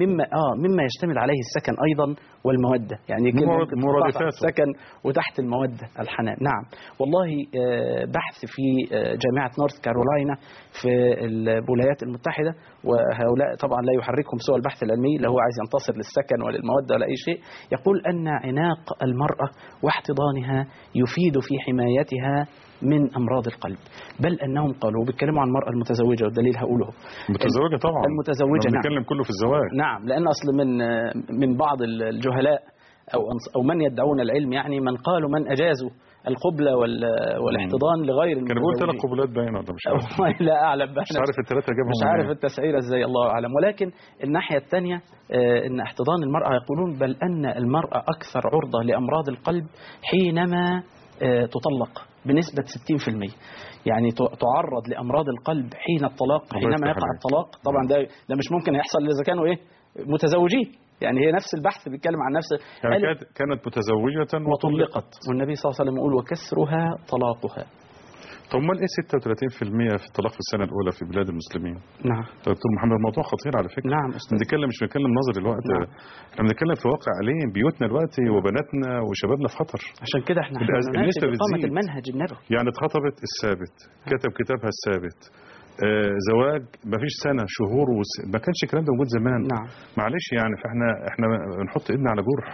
مما يشتمل عليه السكن أيضا والمودة، يعني مرادفات السكن وتحت المودة الحنان. نعم والله، بحث في جامعة نورث كارولاينا في الولايات المتحدة، وهؤلاء طبعا لا يحركهم سوى البحث العلمي، لا هو عايز ينتصر للسكن وللمودة ولا أي شيء، يقول أن عناق المرأة واحتضانها يفيد في حمايتها من أمراض القلب، بل أنهم قالوا بيتكلموا عن المرأة المتزوجة، والدليل هقوله. المتزوجة طبعا، المتزوجة نعم، بنتكلم كله في الزواج. نعم، لأن أصل من بعض الجهلاء أو من يدعون العلم، يعني من قالوا من أجازوا القبلة والاحتضان لغير المتزوجين. كان بيقول 3 قبلات باين ولا مش عارف؟ والله لا أعلم بقى، مش عارف الثلاثة جابهم، مش عارف التسعيرة إزاي، الله أعلم. ولكن الناحية الثانية إن احتضان المرأة، يقولون بل أن المرأة أكثر عرضة لأمراض القلب حينما تطلق بنسبة 60%، يعني تعرض لأمراض القلب حين الطلاق، حينما يقع الطلاق. طبعا ده مش ممكن يحصل إذا كانوا متزوجين، يعني هي نفس البحث بيتكلم عن نفس يعني كانت متزوجة وطلقت، والنبي صلى الله عليه وسلم يقول وكسرها طلاقها. طب امال ايه 36% في الطلاق في السنة الأولى في بلاد المسلمين؟ نعم دكتور محمد، الموضوع خطير على فكرة. نعم أستاذ، مش بنتكلم نظري الوقت. نعم. احنا بنتكلم في واقع عليه، بيوتنا الوقت وبناتنا وشبابنا في خطر. عشان كده احنا بالنسبة إقامة المنهج النبوي، يعني اتخطبت الثابت، كتب كتابها الثابت، زواج مفيش سنة شهور ما كانش الكلام ده موجود زمان. نعم. معلش يعني، فاحنا بنحط ايدنا على جرح.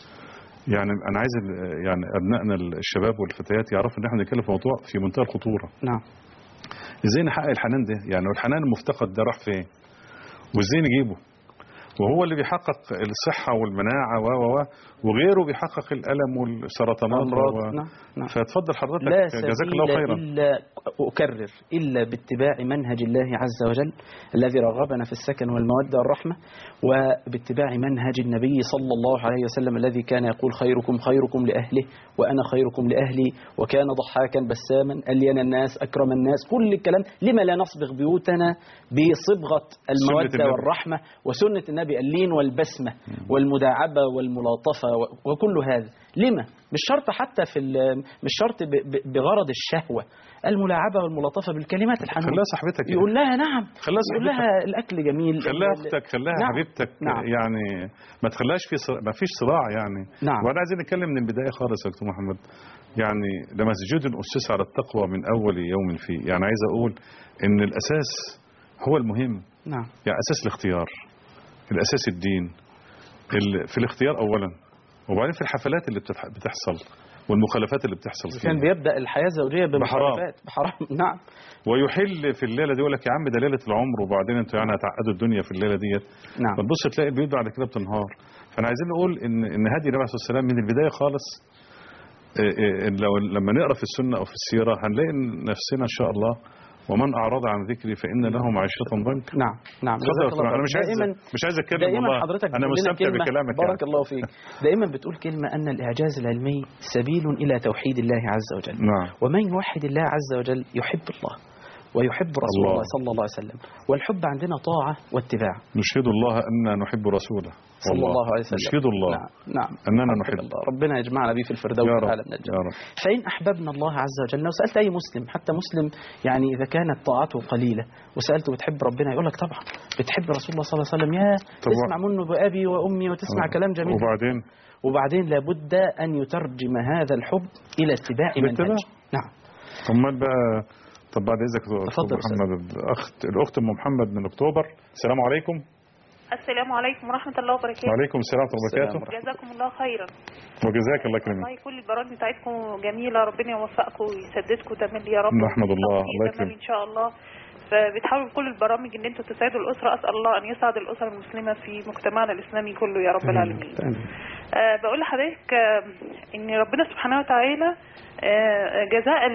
يعني انا عايز يعني ابنائنا الشباب والفتيات يعرفوا ان احنا بنتكلم في موضوع في منتهى الخطوره. نعم. ازاي نحقق الحنان ده؟ يعني الحنان المفتقد ده راح فين؟ وازاي نجيبه؟ وهو اللي بيحقق الصحة والمناعة وغيره بيحقق الألم والسرطانات نعم. فاتفضل حضرتك، لا جزاك الله خيرا. إلا أكرر إلا باتباع منهج الله عز وجل الذي رغبنا في السكن والمودة والرحمة، وباتباع منهج النبي صلى الله عليه وسلم الذي كان يقول خيركم لأهله وأنا خيركم لأهلي، وكان ضحاكا بساما ألين الناس أكرم الناس. كل الكلام لما لا نصبغ بيوتنا بصبغة المودة والرحمة وسنة النبي، اللين والبسمة والمداعبة والملاطفة وكل هذا. لما؟ مش شرط حتى مش شرط بغرض الشهوة، الملاعبة والملاطفة بالكلمات الحنونة. خليها صاحبتك، يقول لها نعم، يقول لها الأكل جميل، خليها أختك، خليها حبيبتك. يعني ما تخليهاش ما فيش صراع يعني. وأنا عايزين نتكلم من البداية خالص يا دكتور محمد. يعني لمسجد أسس على التقوى من أول يوم فيه. يعني عايز أقول إن الأساس هو المهم. يعني أساس الاختيار، الأساس الدين في الاختيار أولا، وبعدين في الحفلات اللي بتحصل والمخالفات اللي بتحصل فيها. كان بيبدأ الحياة الزوجية بمخالفات بحرام. نعم. ويحل في الليلة دي، يقول لك يا عم ده ليلة العمر، وبعدين انتوا يعني هتعقدوا الدنيا في الليلة ديت. نعم. فتبص تلاقي البيوت بعد كده بتنهار. فانا عايزين نقول ان هدي النبي عليه الصلاة والسلام من البداية خالص. لما نقرا في السنة او في السيرة هنلاقي نفسنا ان شاء الله ومن أعرض عن ذكري فإن له معيشة ضنكا. نعم. أنا مش عايز أتكلم والله، أنا مستمتع بكلامك. بارك الله فيك. دائما بتقول كلمة أن الإعجاز العلمي سبيل إلى توحيد الله عز وجل. ومن يوحد الله عز وجل يحب الله ويحب رسول الله صلى الله عليه وسلم، والحب عندنا طاعة واتباع. نشهد الله أن نحب رسوله صلى الله عليه وسلم. نشهد الله نعم أننا نحب الله. ربنا يجمعنا به في الفردوس الأعلى من الجنة. فإن أحببنا الله عز وجل، لو سألت أي مسلم حتى مسلم يعني إذا كانت طاعته قليلة وسألته بتحب ربنا يقول لك طبعا بتحب رسول الله صلى الله عليه وسلم، يا تسمع منه بأبي وأمي وتسمع كلام جميل. وبعدين لابد أن يترجم هذا الحب إلى اتباع منهج. نعم. ثم بقى طب بعد اذنك دكتور محمد، الاخت ام محمد من اكتوبر. السلام عليكم. السلام عليكم ورحمه الله وبركاته. وعليكم السلام ورحمه الله وبركاته. جزاكم الله خيرا. وجزاك الله يكرمك. والله كل البرامج بتاعتكم جميله، ربنا يوفقكم ويسددكم تملي يا رب. نحمد الله. الله يكرمك ان شاء الله. فبتحاولوا كل البرامج ان انتم تساعدوا الاسره. اسال الله ان يسعد الاسره المسلمه في مجتمعنا الاسلامي كله يا رب العالمين. بقول لحضرتك ان ربنا سبحانه وتعالى جزاء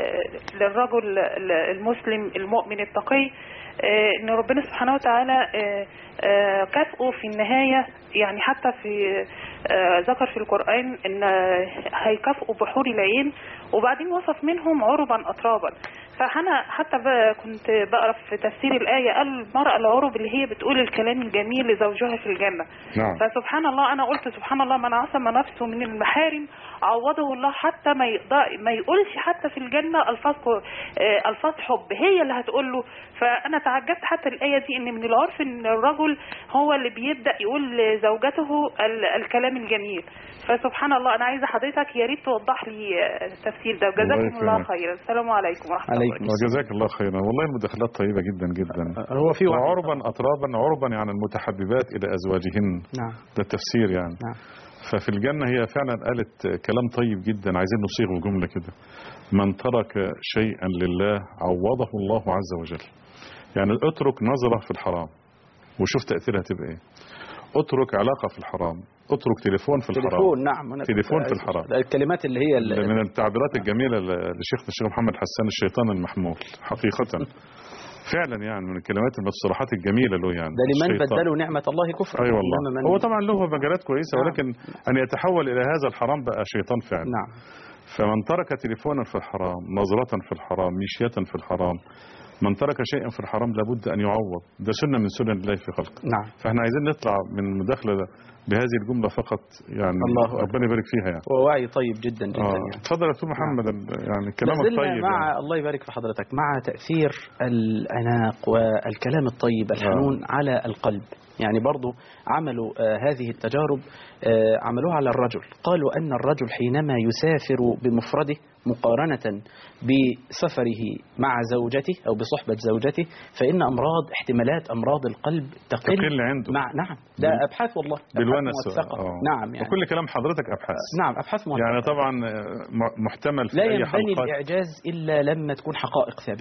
للرجل المسلم المؤمن التقي، ان ربنا سبحانه وتعالى كافئه في النهاية. يعني حتى في ذكر في القرآن ان هيكافئوا بحور العين، وبعدين وصف منهم عربا أترابا. فأنا حتى كنت بقرأ في تفسير الآية قال المرأة العرب اللي هي بتقول الكلام الجميل لزوجها في الجنة. نعم. فسبحان الله أنا قلت سبحان الله من عصم نفسه من المحارم عوضه الله حتى ما يقولش حتى في الجنة ألفاظ حب هي اللي هتقول له. فأنا تعجبت حتى الآية دي ان من العرف ان الرجل هو اللي بيبدأ يقول لزوجته الكلام الجميل. فسبحان الله أنا عايزة حضرتك يا ريت توضح لي التفسير ده، وجزاكم الله خيرا. السلام عليكم ورحمة الله وبركاته. وجزاك الله خيرا. والله المداخلات طيبة جدا جدا. هو في وعربا أترابا، عربا يعني المتحببات إلى أزواجهن. نعم. ده التفسير يعني. نعم. ففي الجنة هي فعلا قالت كلام طيب جدا، عايزين نصيغه جملة كده: من ترك شيئا لله عوضه الله عز وجل. يعني اترك نظرة في الحرام وشوف تأثيرها تبقى ايه. اترك علاقة في الحرام، اترك تليفون في الحرام. تليفون في الحرام. الكلمات اللي هي من التعبيرات الجميلة لشيخنا الشيخ محمد حسان: الشيطان المحمول. حقيقة فعلا يعني من الكلمات المصطلحات الجميلة له. يعني ده لمن بدلوا نعمة الله كفرا. أي والله. هو طبعا له مجالات كويسة. نعم. ولكن أن يتحول إلى هذا الحرام بقى شيطان فعلا. نعم. فمن ترك تليفونا في الحرام، نظرة في الحرام، مشية في الحرام، من ترك شيئا في الحرام لابد أن يعوض. ده سنة من سنن الله في خلقه. نعم. فاحنا عايزين نطلع من المداخلة بهذه الجملة فقط، يعني الله ربنا يبارك فيها. يعني ووعي طيب جدا جدا. يعني اتفضل يا دكتور محمد. يعني الكلام الطيب مع يعني. الله يبارك في حضرتك مع تأثير الأناق والكلام الطيب الحنون على القلب. يعني برضو عملوا هذه التجارب عملوها على الرجل. قالوا أن الرجل حينما يسافر بمفرده مقارنة بسفره مع زوجته أو بصحبة زوجته فإن احتمالات أمراض محتملات تقل عنده. نعم. ده أبحاث والله بالونس. نعم. يعني وكل كلام حضرتك أبحاث. نعم أبحاث موثقة. يعني طبعا محتمل في لا أي ينبني حلقات. الإعجاز إلا لما تكون حقائق ثابتة.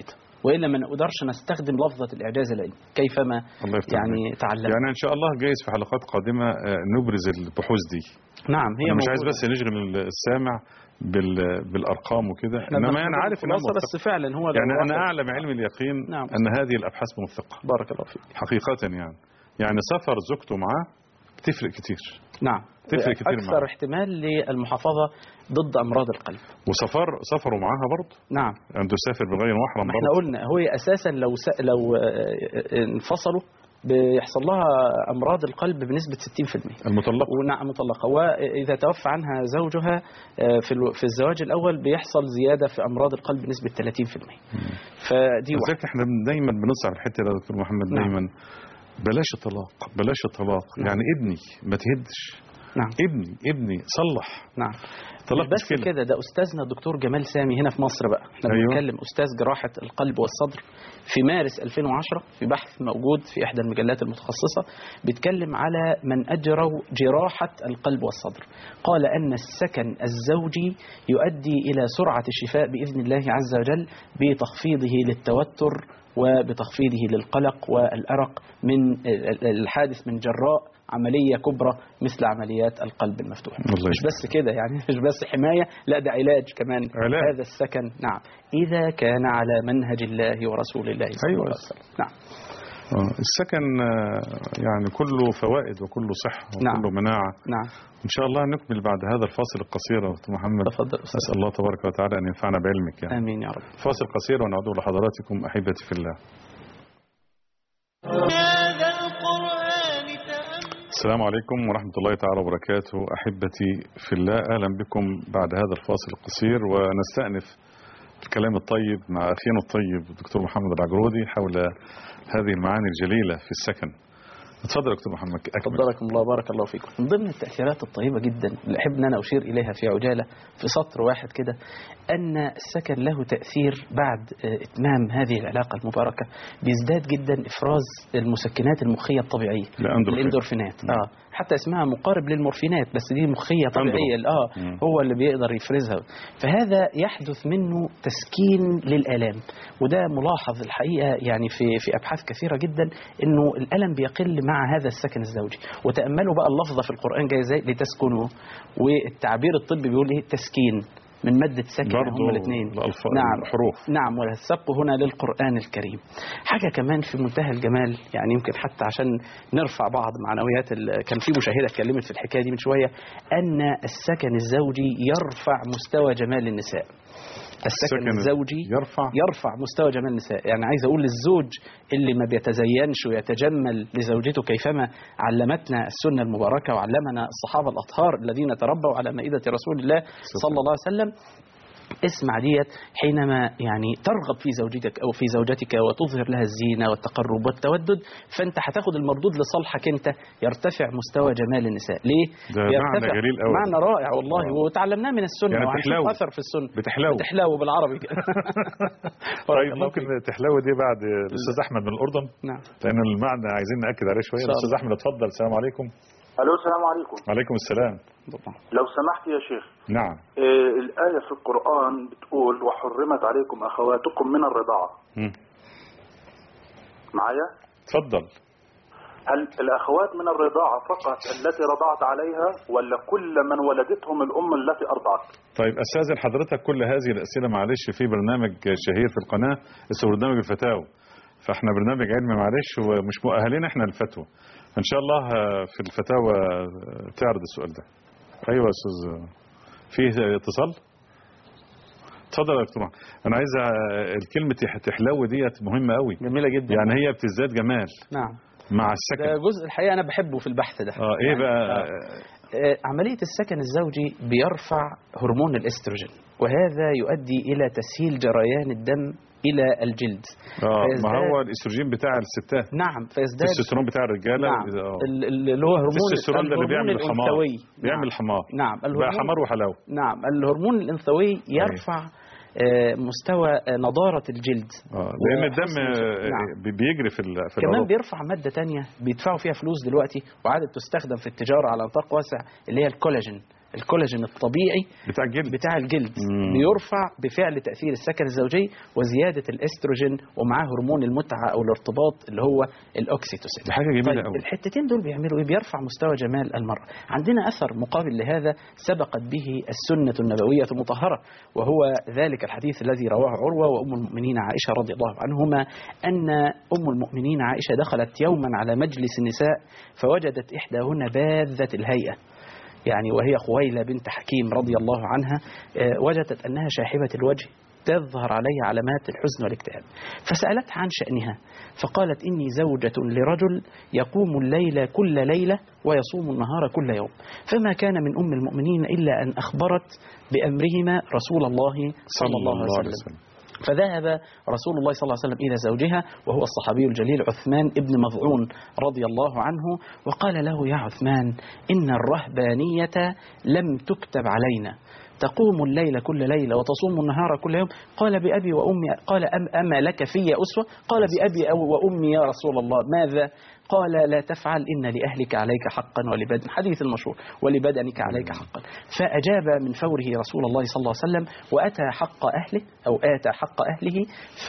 وإلا ما نقدرش نستخدم لفظة الإعجاز العلمي كيفما يعني تعلم. يعني إن شاء الله جايز في حلقات قادمة نبرز البحوث دي. نعم هي أنا مش عايز بس نشغل السامع بالأرقام وكده، إنما أنا عارف إنها موثقة. بس فعلا هو يعني أنا أعلم علم اليقين نعم. أن هذه الأبحاث موثقة. بارك الله فيك. حقيقة يعني سفر زوجته معاه بتفرق كتير. نعم تفرق كتير أكثر معاه. احتمال للمحافظة ضد أمراض القلب. سفروا معاها برضه. نعم. أن تسافر بغير محرم برضه. احنا قلنا هو أساسا لو انفصلوا بيحصل لها أمراض القلب بنسبة 60%. المطلقة. ونعم مطلقة. وإذا توفى عنها زوجها في الزواج الأول بيحصل زيادة في أمراض القلب بنسبة 30%. فدي واحدة. احنا دايما بنصعب الحتة يا دكتور محمد. نعم. دايما بلاش الطلاق يعني ابني ما تهدش. نعم. ابني صلح. نعم. طلاق بس مشكلة. كده ده أستاذنا الدكتور جمال سامي هنا في مصر بقى. احنا بنتكلم أستاذ جراحة القلب والصدر في مارس 2010 في بحث موجود في إحدى المجلات المتخصصة بيتكلم على من أجروا جراحة القلب والصدر. قال أن السكن الزوجي يؤدي إلى سرعة الشفاء بإذن الله عز وجل بتخفيضه للتوتر وبتخفيضه للقلق والأرق من الحادث من جراء عملية كبرى مثل عمليات القلب المفتوح. مش بس كده يعني مش بس حماية، لا ده علاج كمان. هذا السكن نعم إذا كان على منهج الله ورسول الله صلى الله عليه وسلم. نعم. السكن يعني كله فوائد وكله صحة وكله مناعة. نعم. إن شاء الله نكمل بعد هذا الفاصل القصير دكتور محمد. تفضل. أسأل الله تبارك وتعالى أن ينفعنا بعلمك يعني. آمين يا رب. فاصل قصير ونعود لحضراتكم أحبتي في الله. السلام عليكم ورحمة الله تعالى وبركاته أحبتي في الله. أهلا بكم بعد هذا الفاصل القصير، ونستأنف الكلام الطيب مع أخينا الطيب الدكتور محمد العجرودي حول هذه المعاني الجليلة في السكن. اتفضل يا دكتور محمد. تفضلكم الله بارك الله فيكم. من ضمن التأثيرات الطيبة جدا اللي أحب أن أنا أشير إليها في عجالة في سطر واحد كده أن السكن له تأثير بعد إتمام هذه العلاقة المباركة بيزداد جدا إفراز المسكنات المخية الطبيعية الاندورفينات. حتى اسمها مقارب للمورفينات بس دي مخية طبيعية. هو اللي بيقدر يفرزها. فهذا يحدث منه تسكين للآلام، وده ملاحظ الحقيقة يعني في أبحاث كثيرة جدا إنه الألم بيقل مع هذا السكن الزوجي. وتأملوا بقى اللفظة في القرآن جاي ازاي لتسكنوا، والتعبير الطبي بيقول ايه تسكين من مادة سكن هم الاثنين. نعم الحروف. نعم والسبق هنا للقرآن الكريم. حاجة كمان في منتهى الجمال يعني يمكن حتى عشان نرفع بعض معنويات كان في مشاهدة اتكلمت في الحكاية دي من شوية أن السكن الزوجي يرفع مستوى جمال النساء. السكن الزوجي يرفع مستوى جمال النساء. يعني عايز أقول للزوج اللي ما بيتزينش ويتجمل لزوجته كيفما علمتنا السنة المباركة وعلمنا الصحابة الأطهار الذين تربوا على مائدة رسول الله صلى الله عليه وسلم. اسمع ديت حينما يعني ترغب في زوجتك أو في زوجتك وتظهر لها الزينة والتقرب والتودد، فأنت هتاخد المردود لصالحك أنت، يرتفع مستوى جمال النساء. ليه؟ ده معنى جليل قوي. معنى رائع والله. وتعلمناه من السنة يعني وهنشوف أثر في السنة. بتحلو بالعربي. طيب ممكن تحلو دي بعد الأستاذ أحمد من الأردن؟ نعم. لأن المعنى عايزين نأكد عليه شوية. الأستاذ أحمد اتفضل. السلام عليكم. الو السلام عليكم. وعليكم السلام. لو سمحت يا شيخ. نعم. الآية في القرآن بتقول وحرمت عليكم أخواتكم من الرضاعة. معايا؟ تفضل. هل الأخوات من الرضاعة فقط التي رضعت عليها ولا كل من ولدتهم الأم التي أرضعت؟ طيب أستاذن حضرتك كل هذه الأسئلة معلش في برنامج شهير في القناة اسمه برنامج الفتاوى، فاحنا برنامج علمي معلش ومش مؤهلين احنا الفتوى. ان شاء الله في الفتاوى تعرض السؤال ده. ايوه يا استاذ في اتصال. اتفضل يا دكتور. انا عايز الكلمه تحلو ديت مهمه قوي. جميله جدا. يعني هي بتزداد جمال. نعم. مع السكن. ده جزء الحقيقه انا بحبه في البحث ده. ايه يعني بقى؟ عمليه السكن الزوجي بيرفع هرمون الاستروجين، وهذا يؤدي الى تسهيل جريان الدم الى الجلد. ما هو الاستروجين بتاع الستات. نعم. فيزداد التستوستيرون بتاع الرجاله. نعم. اللي هو هرمون التستوستيرون ده اللي بيعمل الحمار. بيعمل حمار. نعم. بقى حمار وحلاوه. نعم. الهرمون الانثوي يرفع مستوى نضارة الجلد. لأن الدم بيجري في كمان بيرفع مادة تانية بيدفعوا فيها فلوس دلوقتي وعادت تستخدم في التجارة على نطاق واسع اللي هي الكولاجين. الكولاجين الطبيعي بتاع الجلد بيرفع بفعل تأثير السكن الزوجي وزيادة الاستروجين ومعاه هرمون المتعة أو الارتباط اللي هو الأوكسيتوسين. حاجة جميلة قوي. الحتتين دول بيعملوا إيه؟ بيرفع مستوى جمال المرأة. عندنا أثر مقابل لهذا سبقت به السنة النبوية المطهرة، وهو ذلك الحديث الذي رواه عروة وأم المؤمنين عائشة رضي الله عنهما أن أم المؤمنين عائشة دخلت يوما على مجلس النساء فوجدت إحداهن باذة الهيئة، يعني وهي خويلة بنت حكيم رضي الله عنها، وجدت أنها شاحبة الوجه تظهر عليها علامات الحزن والاكتئاب، فسألتها عن شأنها فقالت إني زوجة لرجل يقوم الليل كل ليلة ويصوم النهار كل يوم، فما كان من أم المؤمنين إلا أن أخبرت بأمرهما رسول الله صلى الله عليه وسلم. فذهب رسول الله صلى الله عليه وسلم إلى زوجها وهو الصحابي الجليل عثمان ابن مظعون رضي الله عنه، وقال له: يا عثمان، إن الرهبانية لم تكتب علينا، تقوم الليل كل ليلة وتصوم النهار كل يوم. قال: بأبي وأمي. قال: أما لك في أسوة؟ قال: بأبي وأمي يا رسول الله. ماذا؟ قال: لا تفعل، إن لأهلك عليك حقا ولبدن، حديث المشهور، ولبدنك عليك حقا. فأجاب من فوره رسول الله صلى الله عليه وسلم وأتى حق أهله أو آتى حق أهله.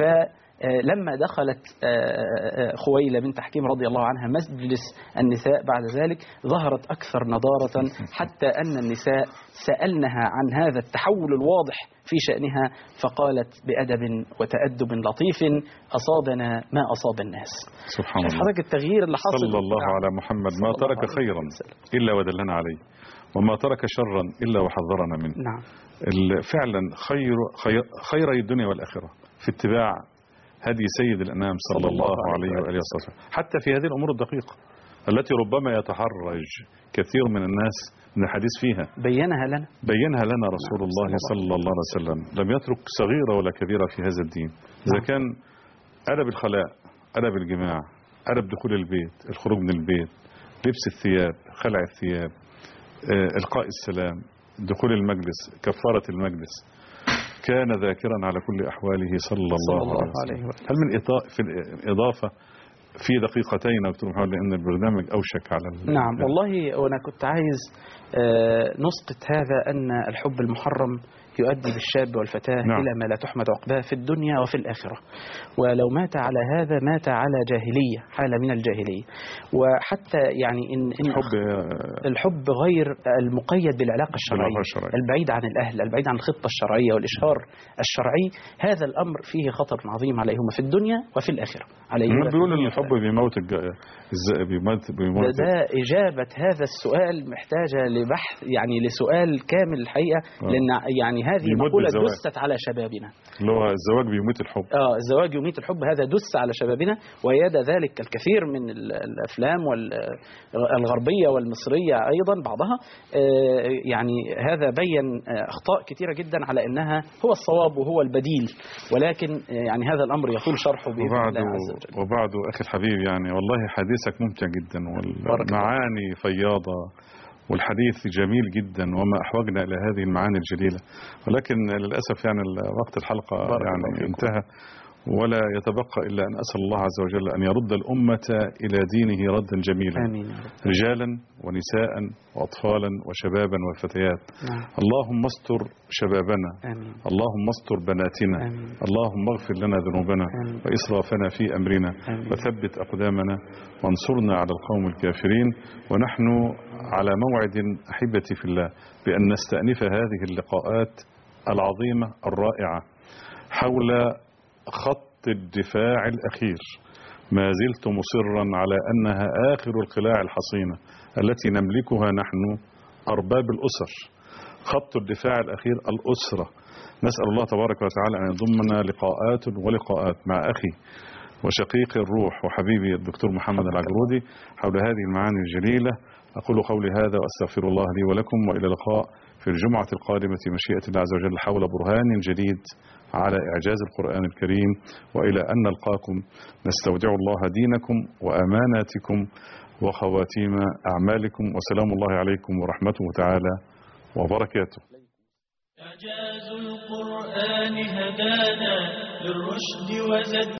لما دخلت خويلة بنت حكيم رضي الله عنها مجلس النساء بعد ذلك ظهرت أكثر نضارة، حتى أن النساء سألنها عن هذا التحول الواضح في شأنها، فقالت بأدب وتأدب لطيف: أصابنا ما أصاب الناس. سبحان الله. حضرتك التغيير اللي حصل. صلى الله على محمد. ما ترك خيرا إلا ودلنا عليه، وما ترك شرا إلا وحذرنا منه. نعم. فعلا خير الدنيا والآخرة في اتباع هدي سيد الأنام صلى الله عليه وآله وسلم، حتى في هذه الأمور الدقيقة التي ربما يتحرج كثير من الناس من الحديث فيها. بينها لنا رسول الله صلى الله عليه وسلم، لم يترك صغيرة ولا كبيرة في هذا الدين. إذا كان أدب الخلاء، أدب الجماع، أدب دخول البيت، الخروج من البيت، لبس الثياب، خلع الثياب، إلقاء السلام، دخول المجلس، كفارة المجلس، كان ذاكرا على كل أحواله صلى الله عليه وسلم. هل من إضافة في دقيقتين دكتور محمد، لأن البرنامج أوشك على نعم والله، وأنا كنت عايز نسقط هذا أن الحب المحرم يؤدي بالشاب والفتاة إلى ما لا تحمد عقباه في الدنيا وفي الآخرة، ولو مات على هذا مات على جاهلية، حالة من الجاهلية. وحتى يعني إن الحب غير المقيد بالعلاقة الشرعية، البعيد عن الأهل، البعيد عن الخطة الشرعية والإشهار الشرعي، هذا الأمر فيه خطر عظيم عليهما في الدنيا وفي الآخرة. بيقول إن الحب بيموت ده إجابة هذا السؤال محتاجة لبحث، يعني لسؤال كامل الحقيقة، لأن يعني هذه مقولة دست على شبابنا، اللي هو الزواج بيميت الحب. الزواج يميت الحب، هذا دس على شبابنا، ويد ذلك الكثير من الأفلام الغربية والمصرية أيضا بعضها. يعني هذا بين أخطاء كثيرة جدا على أنها هو الصواب وهو البديل، ولكن يعني هذا الأمر يطول شرحه بإذن الله عز وجل. وبعد أخي الحبيب، يعني والله حديثك ممتع جدا والمعاني فياضة والحديث جميل جدا، وما أحوجنا إلى هذه المعاني الجليلة، ولكن للأسف يعني وقت الحلقة يعني انتهى، ولا يتبقى إلا أن أسأل الله عز وجل أن يرد الأمة إلى دينه ردا جميلا. آمين. رجالا ونساء وأطفالا وشبابا وفتيات. اللهم استر شبابنا. آمين. اللهم استر بناتنا. آمين. اللهم اغفر لنا ذنوبنا وإسرافنا في أمرنا. وثبت أقدامنا وانصرنا على القوم الكافرين. ونحن على موعد أحبتي في الله بأن نستأنف هذه اللقاءات العظيمة الرائعة حول خط الدفاع الأخير. ما زلت مصرا على أنها آخر القلاع الحصينة التي نملكها نحن أرباب الأسر. خط الدفاع الأخير الأسرة. نسأل الله تبارك وتعالى أن يضمنا لقاءات ولقاءات مع أخي وشقيق الروح وحبيبي الدكتور محمد العجرودي حول هذه المعاني الجليلة. أقول قولي هذا وأستغفر الله لي ولكم، وإلى اللقاء في الجمعة القادمة مشيئة الله عز وجل حول برهان جديد على إعجاز القرآن الكريم. وإلى أن نلقاكم نستودع الله دينكم وأماناتكم وخواتيم أعمالكم، وسلام الله عليكم ورحمته تعالى وبركاته. إعجاز القرآن هدانا للرشد وزد